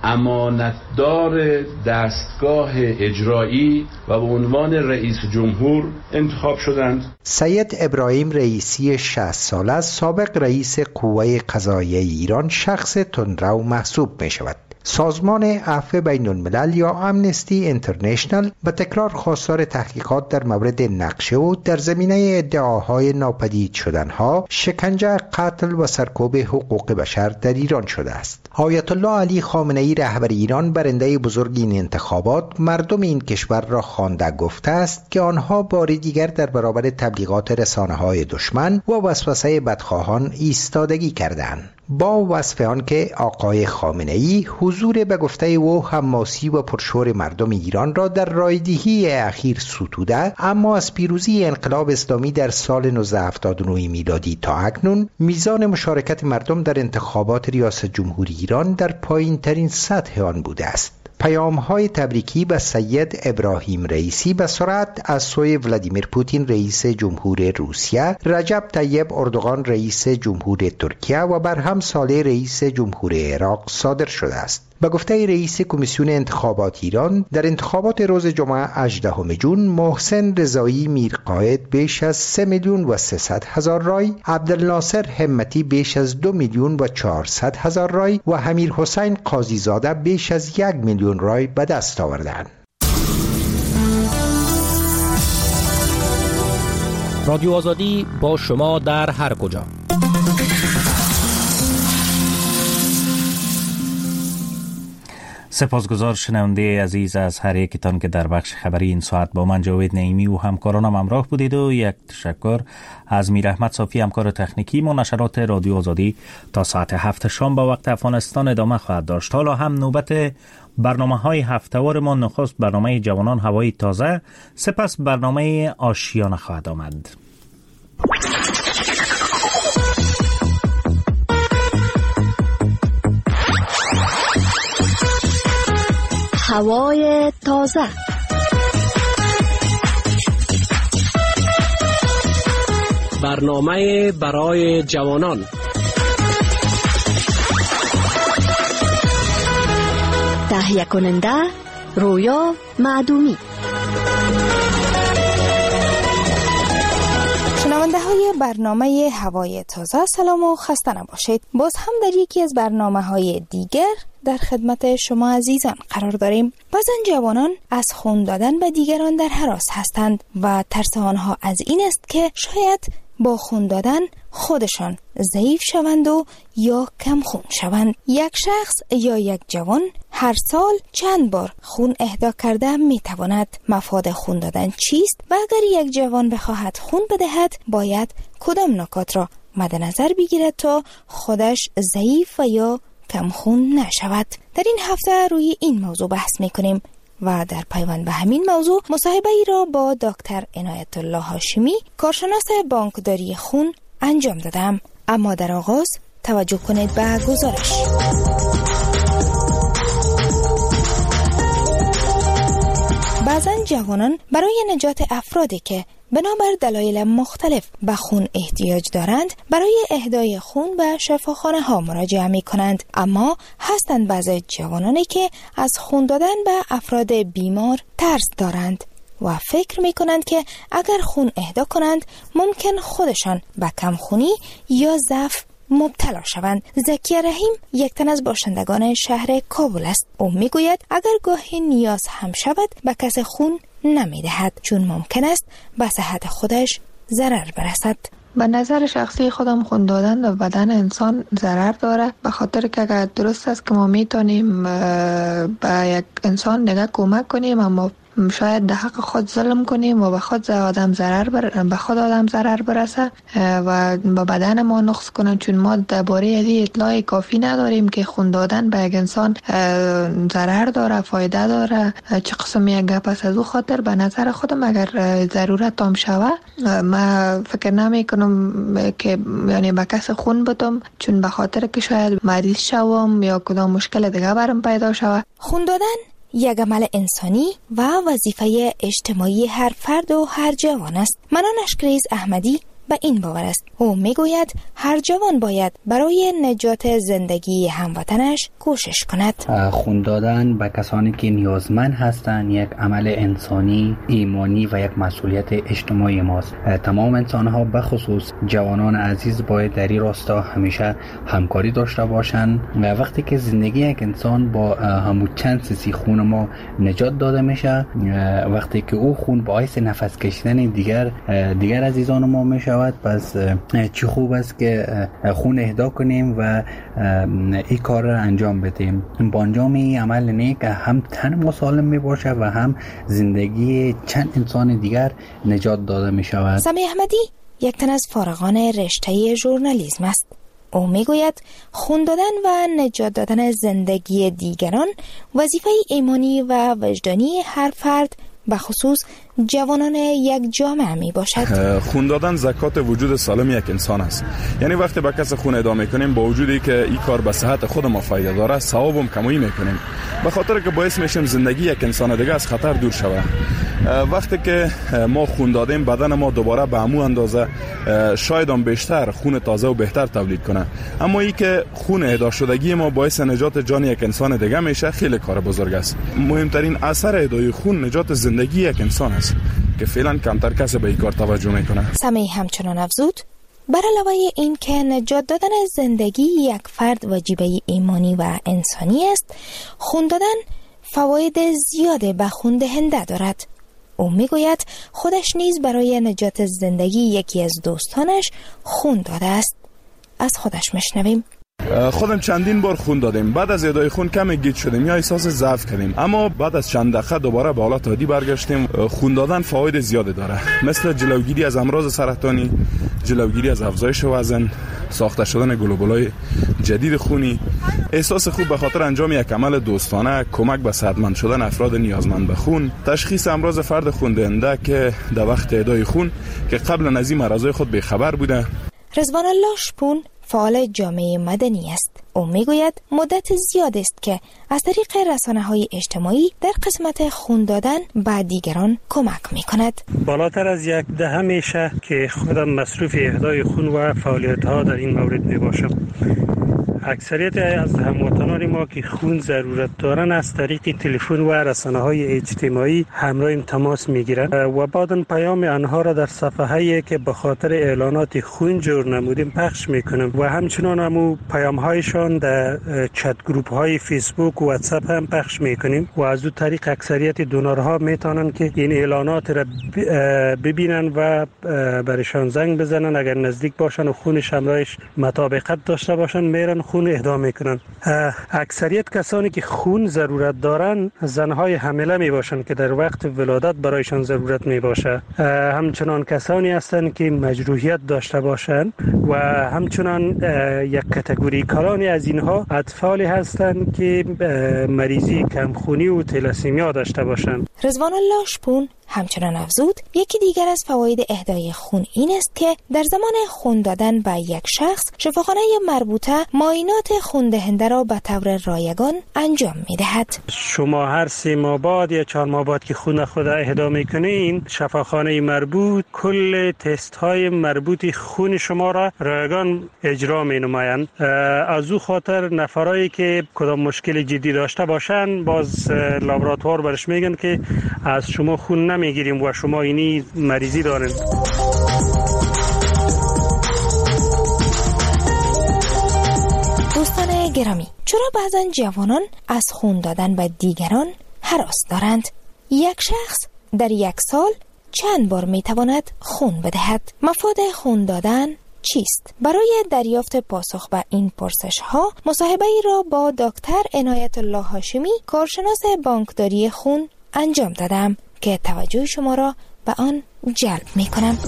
امانتدار دستگاه اجرایی و به عنوان رئیس جمهور انتخاب شدند. سید ابراهیم رئیسی شصت ساله از سابق رئیس قوای قضاییه ایران شخص تندرو محسوب می شود. سازمان عفو بین الملل یا امنستی اینترنشنال به تکرار خواستار تحقیقات در مورد نقشه و در زمینه ادعاهای ناپدید شدنها، شکنجه، قتل و سرکوب حقوق بشر در ایران شده است. آیت الله علی خامنه ای رهبر ایران برنده بزرگ این انتخابات مردم این کشور را خوانده گفته است که آنها بار دیگر در برابر تبلیغات رسانه‌های دشمن و وسوسه بدخواهان ایستادگی کردند. با وصف آن که آقای خامنه‌ای حضور به گفته او حماسی و پرشور مردم ایران را در رایدهی اخیر ستوده، اما از پیروزی انقلاب اسلامی در سال نوزده هفتاد و نه میلادی تا اکنون میزان مشارکت مردم در انتخابات ریاست جمهوری ایران در پایین ترین سطح آن بوده است. پیام‌های تبریکی به سید ابراهیم رئیسی به سرعت از سوی ولادیمیر پوتین رئیس جمهور روسیه، رجب طیب اردوغان رئیس جمهور ترکیه و برهم صالح رئیس جمهور عراق صادر شده است. به گفته رئیس کمیسیون انتخابات ایران، در انتخابات روز جمعه هجدهم ژوئن محسن رضایی میرقائد بیش از سه میلیون و سیصد هزار رای، عبدالناصر همتی بیش از دو میلیون و چهارصد هزار رای و امیر حسین قاضی زاده بیش از یک میلیون رای به دست آوردند. رادیو آزادی با شما در هر کجا. سپاسگزار شنونده عزیز از هر یکتان که در بخش خبری این ساعت با من جاوید نعیمی و همکارانم همراه بودید و یک تشکر از میر احمد صافی همکار تکنیکی. ما نشرات رادیو آزادی تا ساعت هفت شام با وقت افغانستان ادامه خواهد داشت. حالا هم نوبت برنامه های هفته‌وار ما، نخست برنامه جوانان هوای تازه، سپس برنامه آشیانه خواهد آمد. هوای تازه. برنامه برای جوانان. تهیه کننده رویا معدومی. شنونده های برنامه هوای تازه، سلام و خسته نباشید. باز هم در یکی از برنامه های دیگر در خدمت شما عزیزان قرار داریم. بعضن جوانان از خون دادن به دیگران در هراس هستند و ترس آنها از این است که شاید با خون دادن خودشان ضعیف شوند و یا کم خون شوند. یک شخص یا یک جوان هر سال چند بار خون اهدا کرده می تواند. مفاد خون دادن چیست و اگر یک جوان بخواهد خون بدهد باید کدام نکات را مد نظر بگیرد تا خودش ضعیف و یا کم خون نشود؟ در این هفته روی این موضوع بحث می کنیم و در پیوند به همین موضوع مصاحبه ای را با دکتر عنایت الله هاشمی، کارشناس بانکداری خون انجام دادم. اما در آغاز توجه کنید به گزارش. بعضن جوانان برای نجات افرادی که بنابر دلایل مختلف به خون احتیاج دارند برای اهدای خون به شفاخانه ها مراجعه می کنند. اما هستند بعضی جوانانی که از خون دادن به افراد بیمار ترس دارند و فکر می کنند که اگر خون اهدا کنند ممکن خودشان به کمخونی یا ضعف مبتلا شوند. زکی رحیم یک تن از باشندگان شهر کابل است. او می گوید اگر گاهی نیاز هم شود به کس خون نمی دهد چون ممکن است به صحت خودش ضرر برسد. به نظر شخصی خودم خون دادن به بدن انسان ضرر داره، به خاطر که اگر درست است که ما میتونیم به یک انسان دیگه کمک کنیم اما شاید در حق خود ظلم کنیم و به خود آدم ضرر بر... به خود آدم ضرر برسه و به بدن ما نقص کنن، چون ما درباره این اطلاع کافی نداریم که خون دادن به یک انسان ضرر داره، فایده داره، چه قسم یک گپ است. از او خاطر به نظر خودم اگر ضرورت هم شوه ما فکر نمی کنم که یعنی به کس خون بدم، چون به خاطر که شاید مریض شوم یا کدام مشکل دیگه برام پیدا شوه. خون دادن یک عمل انسانی و وظیفه اجتماعی هر فرد و هر جوان است. منان اشکریز احمدی به این باور است. او میگوید هر جوان باید برای نجات زندگی هموطنش کوشش کند. خون دادن به کسانی که نیازمند هستند یک عمل انسانی، ایمانی و یک مسئولیت اجتماعی ماست. تمام انسان‌ها به خصوص جوانان عزیز باید در این راستا همیشه همکاری داشته باشند. وقتی که زندگی یک انسان با همون چند سیسی خون ما نجات داده میشه، وقتی که او خون باعث نفس کشیدن دیگر دیگر عزیزان ما میشه، پس چی خوب است که خون اهدا کنیم و این کار را انجام بدیم. با انجام این عمل نیک هم تن ما سالم می باشه و هم زندگی چند انسان دیگر نجات داده می شود. سمی احمدی یک تن از فارغان رشته ژورنالیسم است. او میگوید خون دادن و نجات دادن زندگی دیگران وظیفه ایمانی و وجدانی هر فرد به خصوص جوانان یک جامعه می باشد. خون دادن زکات وجود سالم یک انسان است. یعنی وقتی به کس خون اهدا میکنیم با وجودی که این کار به صحت خود ما فایده داره، ثوابم کمایی میکنیم، به خاطر که باعث میشیم زندگی یک انسان دیگه از خطر دور شود. وقتی که ما خون دادیم بدن ما دوباره به همون اندازه شاید هم بیشتر خون تازه و بهتر تولید کنه، اما ای که خون اهدا شدگی ما باعث نجات جان یک انسان دیگه میشه خیلی کار بزرگ است. مهمترین اثر اهدای خون نجات زندگی یک انسان است که فعلا کمتر کسی به این کار توجه میکنه. سمی همچنان افزود بر علاوه این که نجات دادن زندگی یک فرد واجبه ایمانی و انسانی است، خون دادن فواید زیاده به خون دهنده دارد. او میگوید خودش نیز برای نجات زندگی یکی از دوستانش خون داده است. از خودش میشنویم. خودم چندین بار خون دادیم، بعد از اهدای خون کمی گیج شدیم یا احساس ضعف کردیم، اما بعد از چند دقیقه دوباره به حالت عادی برگشتیم. خون دادن فواید زیاده داره، مثل جلوگیری از امراض سرطانی، جلوگیری از افزایش وزن، ساخته شدن گلوبولای جدید خونی، احساس خوب به خاطر انجام یک عمل دوستانه، کمک به صحتمند شدن افراد نیازمند به خون، تشخیص امراض فرد خون دهنده که در وقت اهدای خون که قبل از این مرضای خود بی‌خبر بوده. رضوان الله شپون فعال جامعه مدنی است. او میگوید مدت زیاد است که از طریق رسانه‌های اجتماعی در قسمت خون دادن به دیگران کمک میکند. بالاتر از یک دهه میشه که خودم مصروف اهدای خون و فعالیت‌ها در این مورد میباشم. اکثریت از هموطنان ما که خون ضرورت دارن از طریق تلفن و رسانه‌های اجتماعی همراهیم تماس میگیرند و بعداً پیام آنها را در صفحه‌ای که به خاطر اعلانات خون جور نمودیم پخش میکنم و همچنان همو پیام‌هایشان در چت گروپ‌های فیسبوک و واتساپ هم پخش میکنیم و از اون طریق اکثریت دونرها میتونن که این اعلانات را ببینن و برشان زنگ بزنن، اگر نزدیک باشن و خونش همراهش مطابقت داشته باشن میرن خون اهدا میکنن. اکثریت کسانی که خون ضرورت دارن زنهای حامله می باشن که در وقت ولادت برایشان ضرورت می باشه. همچنان کسانی هستند که مجروحیت داشته باشند و همچنان یک کاتگوری کلانی از اینها اطفالی هستند که مریضی کمخونی و تلاسیمیا داشته باشند. رضوان الله شپون همچنان افزود یکی دیگر از فواید اهدای خون این است که در زمان خون دادن به یک شخص شفاخانه مربوطه معاینات خون دهنده را به طور رایگان انجام می‌دهد. شما هر سه ماه بعد یا چهار ماه بعد که خون خود اهدا می‌کنین، شفاخانه مربوط کل تست های مربوط خون شما را رایگان اجرا می‌نمایند. از او خاطر نفرایی که کدام مشکل جدی داشته باشند باز لابراتوار برش میگن که از شما خون نمیگیریم و شما اینی مریضی دارین. دوستان گرامی، چرا بعضا جوانان از خون دادن به دیگران هراس دارند؟ یک شخص در یک سال چند بار میتواند خون بدهد؟ مفاد خون دادن چیست؟ برای دریافت پاسخ به این پرسش ها مصاحبه ای را با دکتر عنایت الله هاشمی، کارشناس بانکداری خون انجام دادم که توجه شما را به آن جلب می کنم.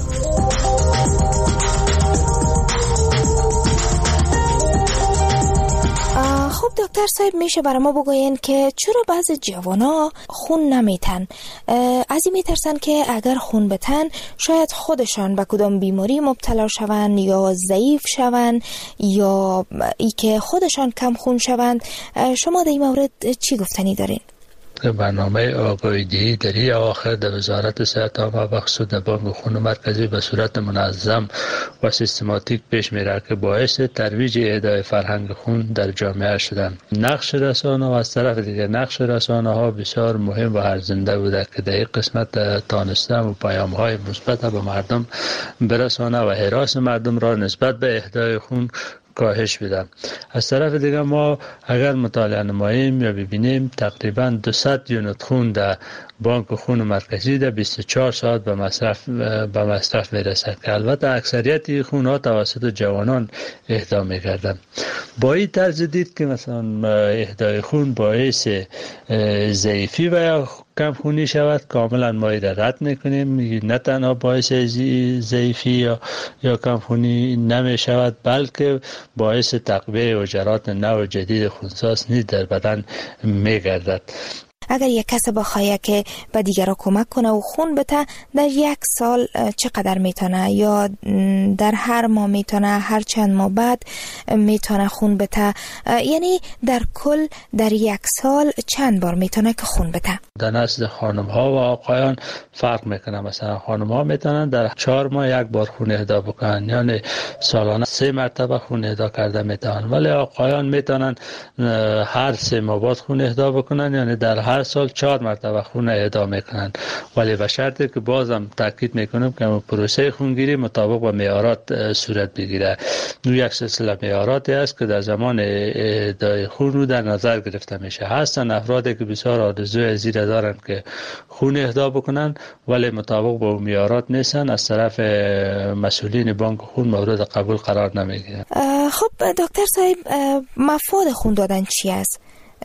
خب دکتر صاحب، میشه برای ما بگوین که چرا بعضی جوانا خون نمیتن؟ از این میترسن که اگر خون بتن شاید خودشان به کدام بیماری مبتلا شوند یا ضعیف شوند یا ای که خودشان کم خون شوند. شما در این مورد چی گفتنی دارین؟ برنامه آگاهی‌دهی در این آخر در وزارت صحت عامه و بخصوص در بانک خون مرکزی به صورت منظم و سیستماتیک پیش میره که باعث ترویج اهدای فرهنگ خون در جامعه شدن. نقش رسانه و از طرف دیگه نقش رسانه ها بسیار مهم و ارزنده بوده که در این قسمت تانسته و پیام های مثبت به مردم برسانه و هراس مردم را نسبت به اهدای خون کاهش بدم. از طرف دیگه ما اگر مطالعه نماییم یا ببینیم تقریبا دویست یونت خون در بانک خون مرکزی در بیست و چهار ساعت به مصرف به مصرف میرسد که البته اکثریت خون ها توسط جوانان اهدا میگردند. با این طرز دید که مثلا اهدای خون باعث ضعیفی و یا کم خونی شود، کاملا ما این رد میکنیم. نه تنها باعث ضعیفی یا یا کم خونی نمی شود، بلکه باعث تقویت حجرات نو جدید خونساز نیز در بدن میگردد. اگر یک کس بخواه که به دیگران کمک کنه و خون بده، در یک سال چقدر میتونه یا در هر ماه میتونه، هر چند ماه بعد میتونه خون بده؟ یعنی در کل در یک سال چند بار میتونه که خون بده؟ در نزد خانم ها و آقایان فرق میکنه. مثلا خانم ها میتونن در چهار ماه یک بار خون اهدا بکنن، یعنی سالانه سه مرتبه خون اهدا کرده میتونن، ولی آقایان میتونن هر سه ماه بعد خون اهدا بکنن، یعنی در هر سال چهار مرتبه خون اهدا میکنن، ولی به شرطی که بازم تاکید میکنم که پروسه خونگیری مطابق با معیارات صورت بگیره. دو یک سلسله معیاراتی است که در زمان اهدای خون رو در نظر گرفته میشه. هستن افرادی که بسیار آرزوی زیر دارن که خون اهدا بکنن ولی مطابق با معیارات نیستن، از طرف مسئولین بانک خون مورد قبول قرار نمیگیرن. خب دکتر صاحب، مفاد خون دادن چی است؟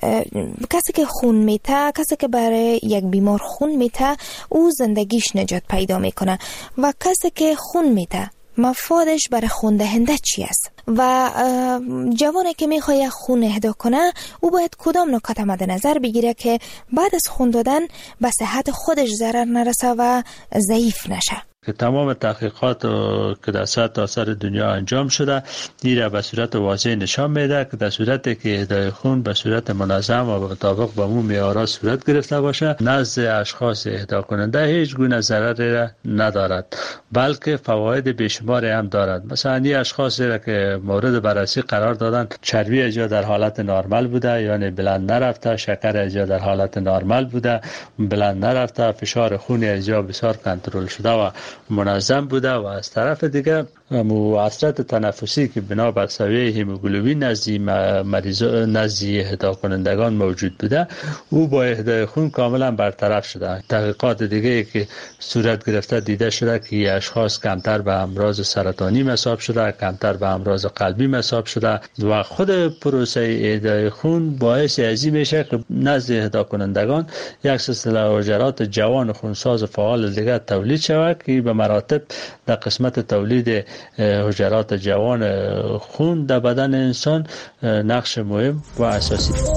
کسی که خون میته، کسی که برای یک بیمار خون میته، او زندگیش نجات پیدا میکنه، و کسی که خون میته مفادش برای خون دهنده چی است؟ و جوانی که میخواد خون اهدا کنه، او باید کدام نکات مد نظر بگیره که بعد از خون دادن به صحت خودش ضرر نرسه و ضعیف نشه؟ که تمام تحقیقات که در سرتاسر دنیا انجام شده این به صورت واضح نشان میده که در صورتی که اهدای خون به صورت منظم و مطابق با اون معیارات صورت گرفته باشه، نزد اشخاص اهدا کننده هیچ گونه ضرری ندارد، بلکه فواید بیشماری هم دارد. مثلا این اشخاص را که مورد بررسی قرار دادن، چربی اجا در حالت نرمال بوده، یعنی بلند نرفته، شکر اجا در حالت نرمال بوده، بلند نرفته، فشار خون اجا بسیار کنترل شده و منظم بوده، و از طرف دیگه مؤثرات تنفسی که بنا بر سویه هیموگلوبین نزدی مریضان نزدی اهدا کنندگان موجود بوده، او با اهدای خون کاملا برطرف شده. تحقیقات دیگه که صورت گرفته دیده شده که اشخاص کمتر به امراض سرطانی مصاب شده، کمتر به امراض قلبی مصاب شده، و خود پروسه اهدای خون باعث ازی میشه که نزد اهدا کنندگان یک سلسله حجرات جوان خونساز فعال دیگه تولید شود که به مراتب در قسمت تولید حجرات جوان خون در بدن انسان نقش مهم و اساسی دارد.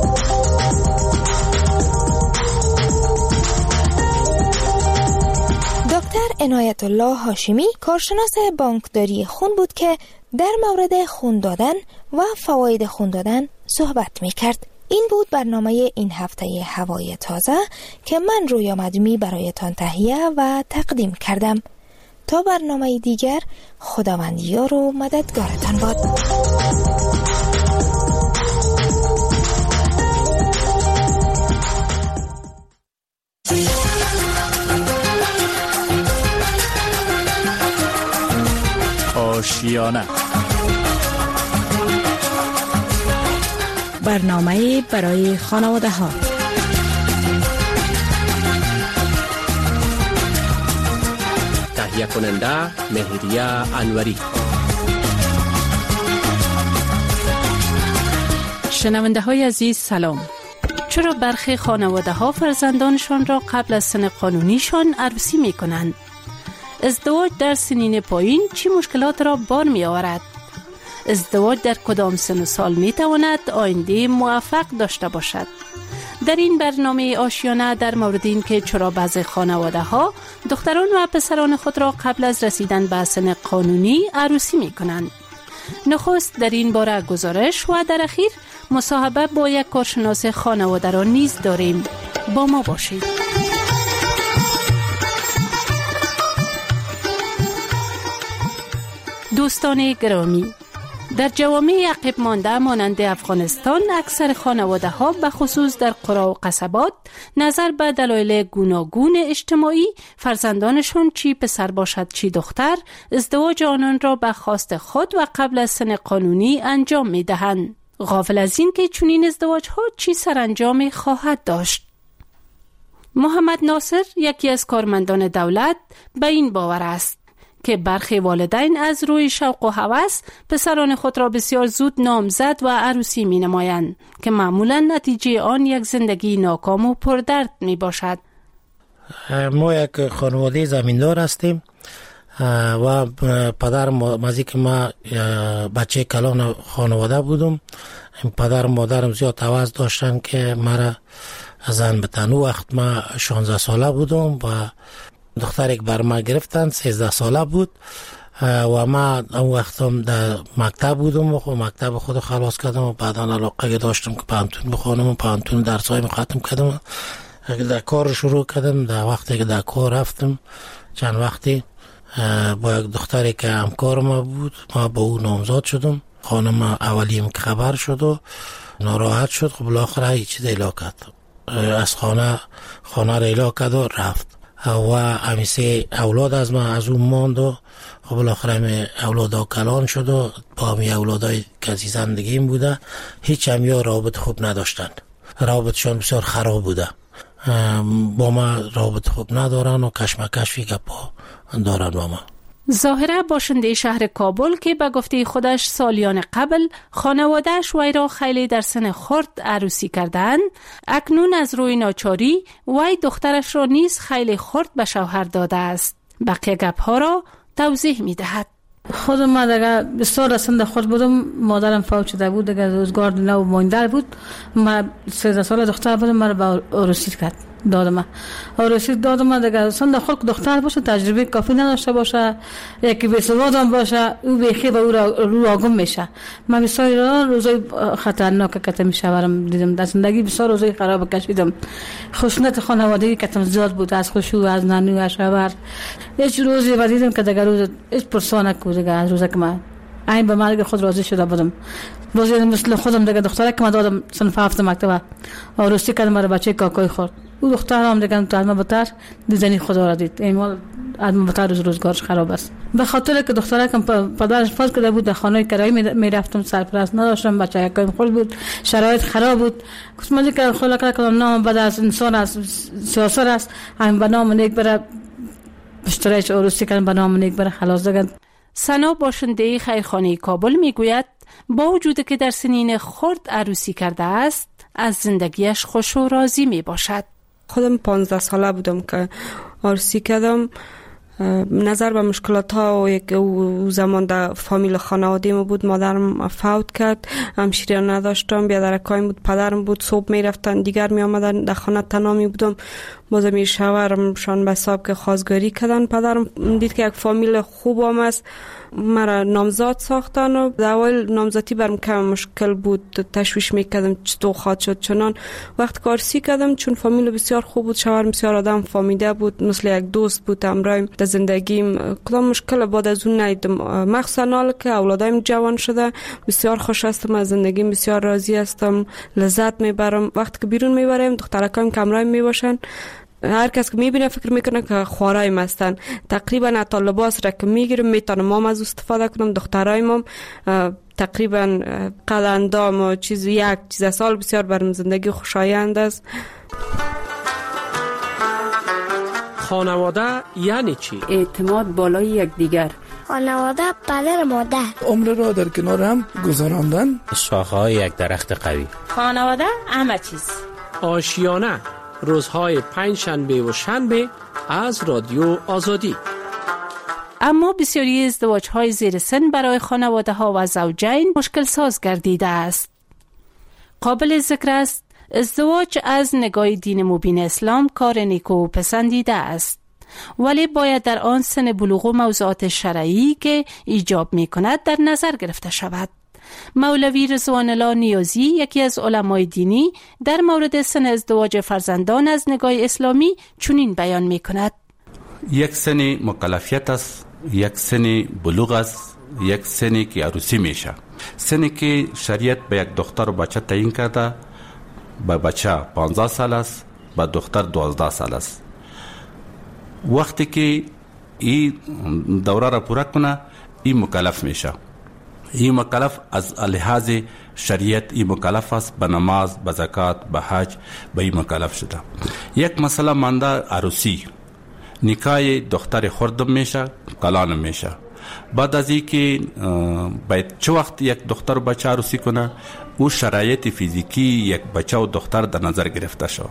دکتر عنایت الله هاشمی، کارشناس بانکداری خون بود که در مورد خون دادن و فواید خون دادن صحبت می‌کرد. این بود برنامه این هفته هوای تازه که من رویا مدومی برایتان تهیه و تقدیم کردم. تا برنامه دیگر، خداوندیار و مددگارتان باد. آشیانه، برنامه برای خانواده ها. تهیه کننده مهریه انوری. شنونده های عزیز سلام. چرا برخی خانواده ها فرزندانشان را قبل از سن قانونیشان عروسی می کنند؟ ازدواج در سنین پایین چی مشکلات را بار می آورد؟ ازدواج در کدام سن و سال می تواند آینده موفق داشته باشد؟ در این برنامه آشیانه در مورد این که چرا بعضی خانواده ها دختران و پسران خود را قبل از رسیدن به سن قانونی عروسی می کنند. نخست در این باره گزارش و در اخیر مصاحبه با یک کارشناس خانواده را نیز داریم. با ما باشید. دوستان گرامی، در جوامع عقب مانده مانند افغانستان اکثر خانواده ها به خصوص در قرى و قصبات نظر به دلایل گوناگون اجتماعی فرزندانشان چی پسر باشد چی دختر ازدواج آنان را به خواست خود و قبل از سن قانونی انجام می دهند، غافل از این که چنین ازدواج ها چی سرانجامی خواهد داشت. محمد ناصر یکی از کارمندان دولت به این باور است که برخی والدین از روی شوق و هوس پسران خود را بسیار زود نامزد و عروسی می نمایند که معمولا نتیجه آن یک زندگی ناکام و پردرد می باشد. ما یک خانواده زمیندار هستیم و پدر مزیک ما بچه کلان خانواده بودم. پدر مادرم زیاد عوض داشتن که مرا زن بتن. وقت ما شانزده ساله بودم و دختر یک بر ما گرفتن، سیزده ساله بود و ما اون وقتم در مکتب بودم و مکتب خود خلاص کردم و بعدا علاقه داشتم که پانتون بخونم و پانتون درسای ختم کردم. در کار شروع کردم. در وقتی که در کار رفتم چند وقتی با یک دختری که همکار ما بود ما با او نامزاد شدم. خانم اولیم که خبر شد و ناراحت شد. خب بالاخره هیچ چیز ایلا کرد، از خانه خانه را ایلا کرد و رفت و همیشه اولاد از من از اون ماند و خب بالاخره همی اولادا کلان شد و با همی اولادای که از زندگیم بوده هیچ هم یا رابط خوب نداشتن. رابطشان بسیار خراب بوده. با ما رابط خوب ندارن و کشمکش گپا دارن با ما. ظاهره باشنده شهر کابل که به گفته خودش سالیان قبل خانوادهش وی را خیلی در سن خرد عروسی کردند، اکنون از روی ناچاری وی دخترش را نیز خیلی خرد به شوهر داده است. بقیه گپها را توضیح می دهد. خودم ما دیگه بسیار رسنده خود بودم. مادرم فوت شده بود دیگه، روزگار نو مانده بود. ما سیزده ساله دختر بودم، مرا به عروسی کرد دادم. عروسی دادم دیگه سند خود دختر باشه، تجربه کافی نداشته باشه، یکی بی سواد هم باشه، او بیخی به او رو آگم میشه. من بسیار روزای خطرناک کتم شوهرم دیدم. در زندگی بسیار روزای خراب کشیدم. خشونت خانوادگی کتم زیاد بود، از خشوع، از نانو، از شوهر. هیچ روزی دیدم که دیگه روز هیچ پرسانه کو دیگه از روزی که من این به مرگ خود راضی شده بودم. روزی مثل خودم دیگه دختره که من دادم صنف هفت مکتب عروسی کردم، مرا بچه کاکای خورد. او دختر هم دیگه تو علم بتر دیدنی خدا را دید. این مال علم بتر روز روزگارش خراب است. به خاطر که دختره که پدرش فوت کرده بود، در خانه کرایی می رفتم، سرپرست نداشتم، بچه یکایم خود بود، شرایط خراب بود. کسمالی که خلا کردم نام بعد از انسان است، سیاست است، همین به نام نیک بره اشتراک عروسی کردن، به نام نیک بره خلاص دیگه. سنا باشنده خیرخانه کابل میگوید با وجود که در سنین خرد عروسی کرده است، از زندگیش خوش و راضی می باشد. خودم پانزده ساله بودم که عروسی کردم. نظر به مشکلات ها و یک زمان در فامیل خانواده ما بود. مادرم فوت کرد، همشیره نداشتم، بیادرکایم بود، پدرم بود، صبح می رفتن دیگر می آمدن، در خانه تنها می بودم. بازم می شوهرم شان به حساب که خواستگاری کردن. پدرم دید که یک فامیل خوب هم است، مرا نامزاد ساختن و در اول نامزادی برم کم مشکل بود، تشویش میکردم چطور خواهد شد. چنان وقت کارسی کردم چون فامیل بسیار خوب بود، شوهرم بسیار آدم فامیده بود، مثل یک دوست بود همراهم در زندگیم. کدام مشکل بعد از اون ندیدم، مخصوصا حالا که اولادایم جوان شده بسیار خوش هستم، از زندگیم بسیار راضی هستم، لذت میبرم. وقتی که بیرون میبرم دخترکایم که همراهم میباشن، هر کس که میبینه فکر میکنه که خوارای هستن. تقریبا حتی لباس را که میگیرم میتونم مام از استفاده کنم. دخترایم هم تقریبا قلندام و چیز یک چیز سال بسیار برم زندگی خوشایند است. خانواده یعنی چی؟ اعتماد بالای یکدیگر. خانواده پدر مادر. عمر را در کنار هم گذراندن. شاخه‌های یک درخت قوی. خانواده همه چیز. آشیانه روزهای پنج شنبه و شنبه از رادیو آزادی. اما بسیاری ازدواج‌های زیر سن برای خانواده‌ها و زوجین مشکل ساز گردیده است. قابل ذکر است ازدواج از نگاه دین مبین اسلام کار نیکو و پسندیده است، ولی باید در آن سن بلوغ و موضوعات شرعی که ایجاب می‌کند در نظر گرفته شود. مولوی رضوان الله نیازی یکی از علمای دینی در مورد سن ازدواج فرزندان از نگاه اسلامی چنین بیان می کند: یک سن مکلفیت است، یک سن بلوغ است، یک سنی که عروسی میشه. سنی که شریعت به یک دختر و بچه تعیین کرده، به بچه پانزده سال است، به دختر دوازده سال است. وقتی که این دوره را پورا کنه این مکلف میشه. این مکلف از لحاظ شریعت این مکلف است به نماز، به زکات، به حج به این مکلف شده. یک مسئله مانده عروسی، نکاح دختر خردم میشه، کلان میشه. بعد از اینکه باید چه وقت یک دختر و بچه عروسی کنه، او شرایط فیزیکی یک بچه و دختر در نظر گرفته شد.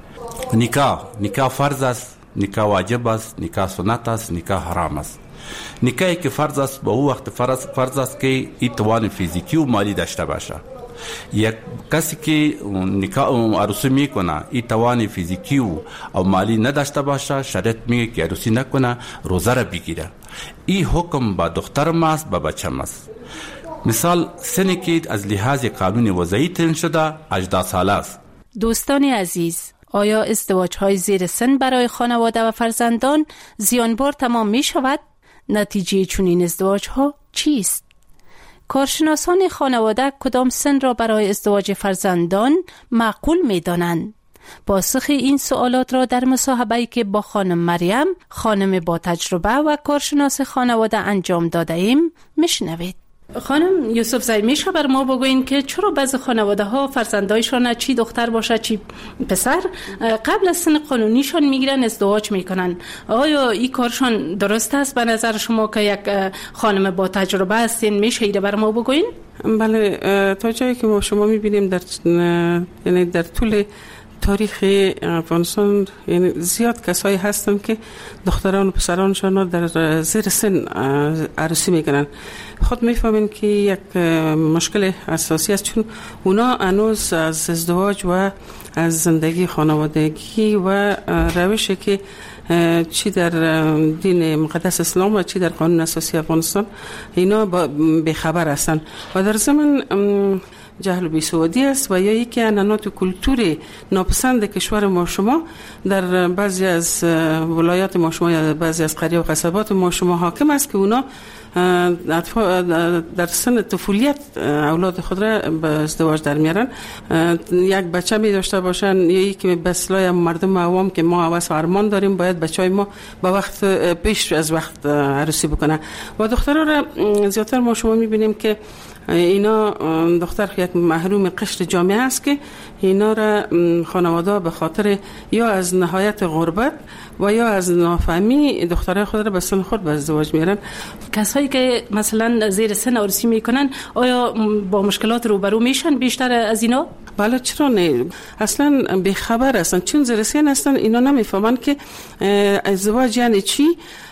نکاح نکاح فرض است، نکاح واجب است، نکاح سنت است، نکاح حرام است. نکاحی که فرض است به او وقت فرض فرض است که این توان فیزیکی و مالی داشته باشه. یک کسی که نکاح عروسی میکنه این توان فیزیکی و او مالی نداشته باشه، شریعت میگه که عروسی نکنه، روزه را بگیره. این حکم با دخترم است، با بچم است. مثال سنی که از لحاظ قانون وضعی تعیین شده هجده ساله است. دوستان عزیز، آیا ازدواج های زیر سن برای خانواده و فرزندان زیانبار تمام می شود؟ نتیجه چنین ازدواج ها چیست؟ کارشناسان خانواده کدام سن را برای ازدواج فرزندان معقول می دانند؟ پاسخ این سوالات را در مصاحبه‌ای که با خانم مریم، خانم با تجربه و کارشناس خانواده انجام داده ایم میشنوید. خانم یوسف زی، میشه بر ما بگوین که چرا بعضی خانواده ها فرزندایشان چی دختر باشه چی پسر قبل از سن قانونیشان میگیرن ازدواج میکنن؟ آیا این کارشان درست است به نظر شما که یک خانم با تجربه هستین؟ میشه ایده بر ما بگوین؟ بله، تا جایی که ما شما میبینیم در یعنی در طول تاریخ افغانستان یعنی زیاد کسایی هستن که دختران و پسرانشان در زیر سن عروسی میکنن. خود میفهمین که یک مشکل اساسی است، چون اونا هنوز از ازدواج و از زندگی خانوادگی و روشی که چی در دین مقدس اسلام و چی در قانون اساسی افغانستان اینا بخبر هستن و در زمان جهل و بیسوادی است و یا یکی عنعنات و کلتور ناپسند کشور ما شما در بعضی از ولایات ما شما یا بعضی از قریه و قصبات ما شما حاکم است که اونا در سن طفولیت اولاد خود را به ازدواج در میارن. یک بچه می داشته باشن یا یکی به اصطلاح مردم عوام که ما هوس و ارمان داریم باید بچهای ما به وقت پیش از وقت عروسی بکنه و دخترها را زیادتر ما شما می بینیم که اینا دختر یک محروم قشر جامعه است که اینا را خانواده به خاطر یا از نهایت غربت و یا از نافهمی دخترای خود را به سن خود به ازدواج میارن. کسایی که مثلا زیر سن عروسی میکنن آیا با مشکلات روبرو میشن بیشتر از اینا؟ بله، چرا نه؟ اصلا بیخبر هستن، چون زیر سن هستن اینا نمیفهمن که ازدواج یعنی چی.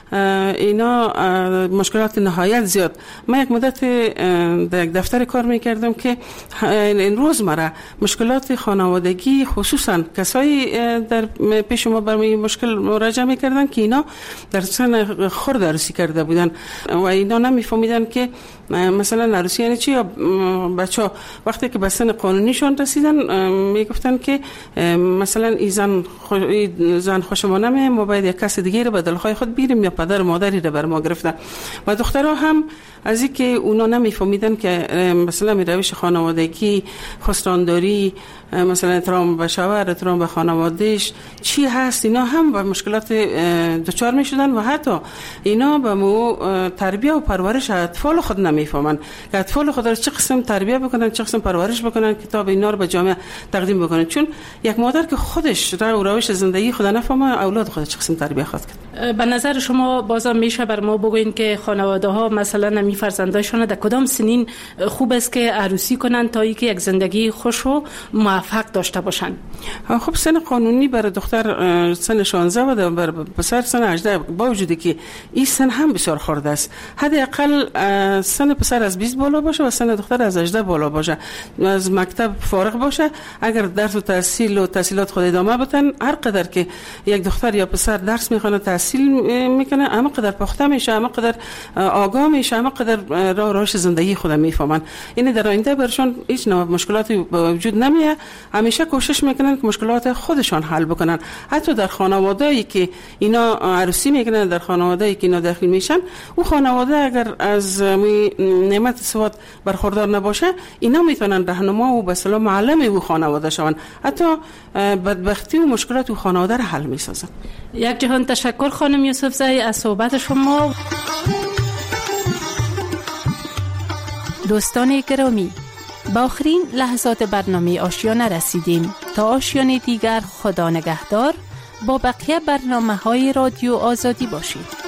اینا مشکلات نهایت زیاد. من یک مدت در یک دفتر کار میکردم که این روزمره مشکلات خانوادگی خصوصا کسایی در پیش ما برای مشکل مراجعه میکردن که اینا در سن خرد عروسی کرده بودن و اینا نمیفهمیدن که مثلا عروسی یعنی چی. بچه وقتی که به سن قانونیشون رسیدن میگفتن که مثلا این زن زن خوشمانمه، ما باید یک کس دیگه رو به دلخواه خود بیریم یا پدر و مادری رو بر ما گرفتن و دخترها هم از این که اونا نمیفهمیدن که مثلا می روش خانوادگی، خسرانداری، مثلا احترام به شوهر، احترام به خانوادهش چی هست، اینا هم با مشکلات دچار می شدن و حتی اینا به مو تربیه و پرورش اطفال خود نمیفهمن که اطفال خود را چه قسم تربیه بکنن، چه قسم پرورش بکنن، کتاب اینا رو به جامعه تقدیم بکنن. چون یک مادر که خودش رو روش زندگی خود نفهمه اولاد خود چه قسم تربیه خواهد کرد. به نظر شما بازم میشه بر ما بگوین که خانواده ها مثلا نمی فرزندایشان در کدام سنین خوب است که عروسی کنن تا اینکه یک زندگی خوش و موفق داشته باشن؟ خب سن قانونی برای دختر سن شانزده و برای پسر سن هجده، با وجودی که این سن هم بسیار خرد است. حداقل سن پسر از بیست بالا باشه و سن دختر از هجده بالا باشه، از مکتب فارغ باشه. اگر درس و تحصیل و تحصیلات خود ادامه بدن، هر قدر که یک دختر یا پسر درس میخونه تحصیل میکنه، اما قدر پخته میشه، اما قدر آگاه میشه، اما قدر راه راهش زندگی خود میفهمن. این در آینده برشون هیچ نوع مشکلاتی وجود نمیه. همیشه کوشش میکنن که مشکلات خودشان حل بکنن. حتی در خانواده‌ای که اینا عروسی میکنن، در خانواده‌ای که اینا داخل میشن، او خانواده اگر از نعمت سواد برخوردار نباشه، اینا میتونن راهنما و به سلام معلم او خانواده شون. حتی بدبختی و مشکلات او خانواده را حل میسازن. یک جهان تشکر خانم یوسف زی از صحبت شما. دوستان گرامی، با آخرین لحظات برنامه آشیانه رسیدیم. تا آشیانه دیگر خدا نگهدار. با بقیه برنامه های رادیو آزادی باشید.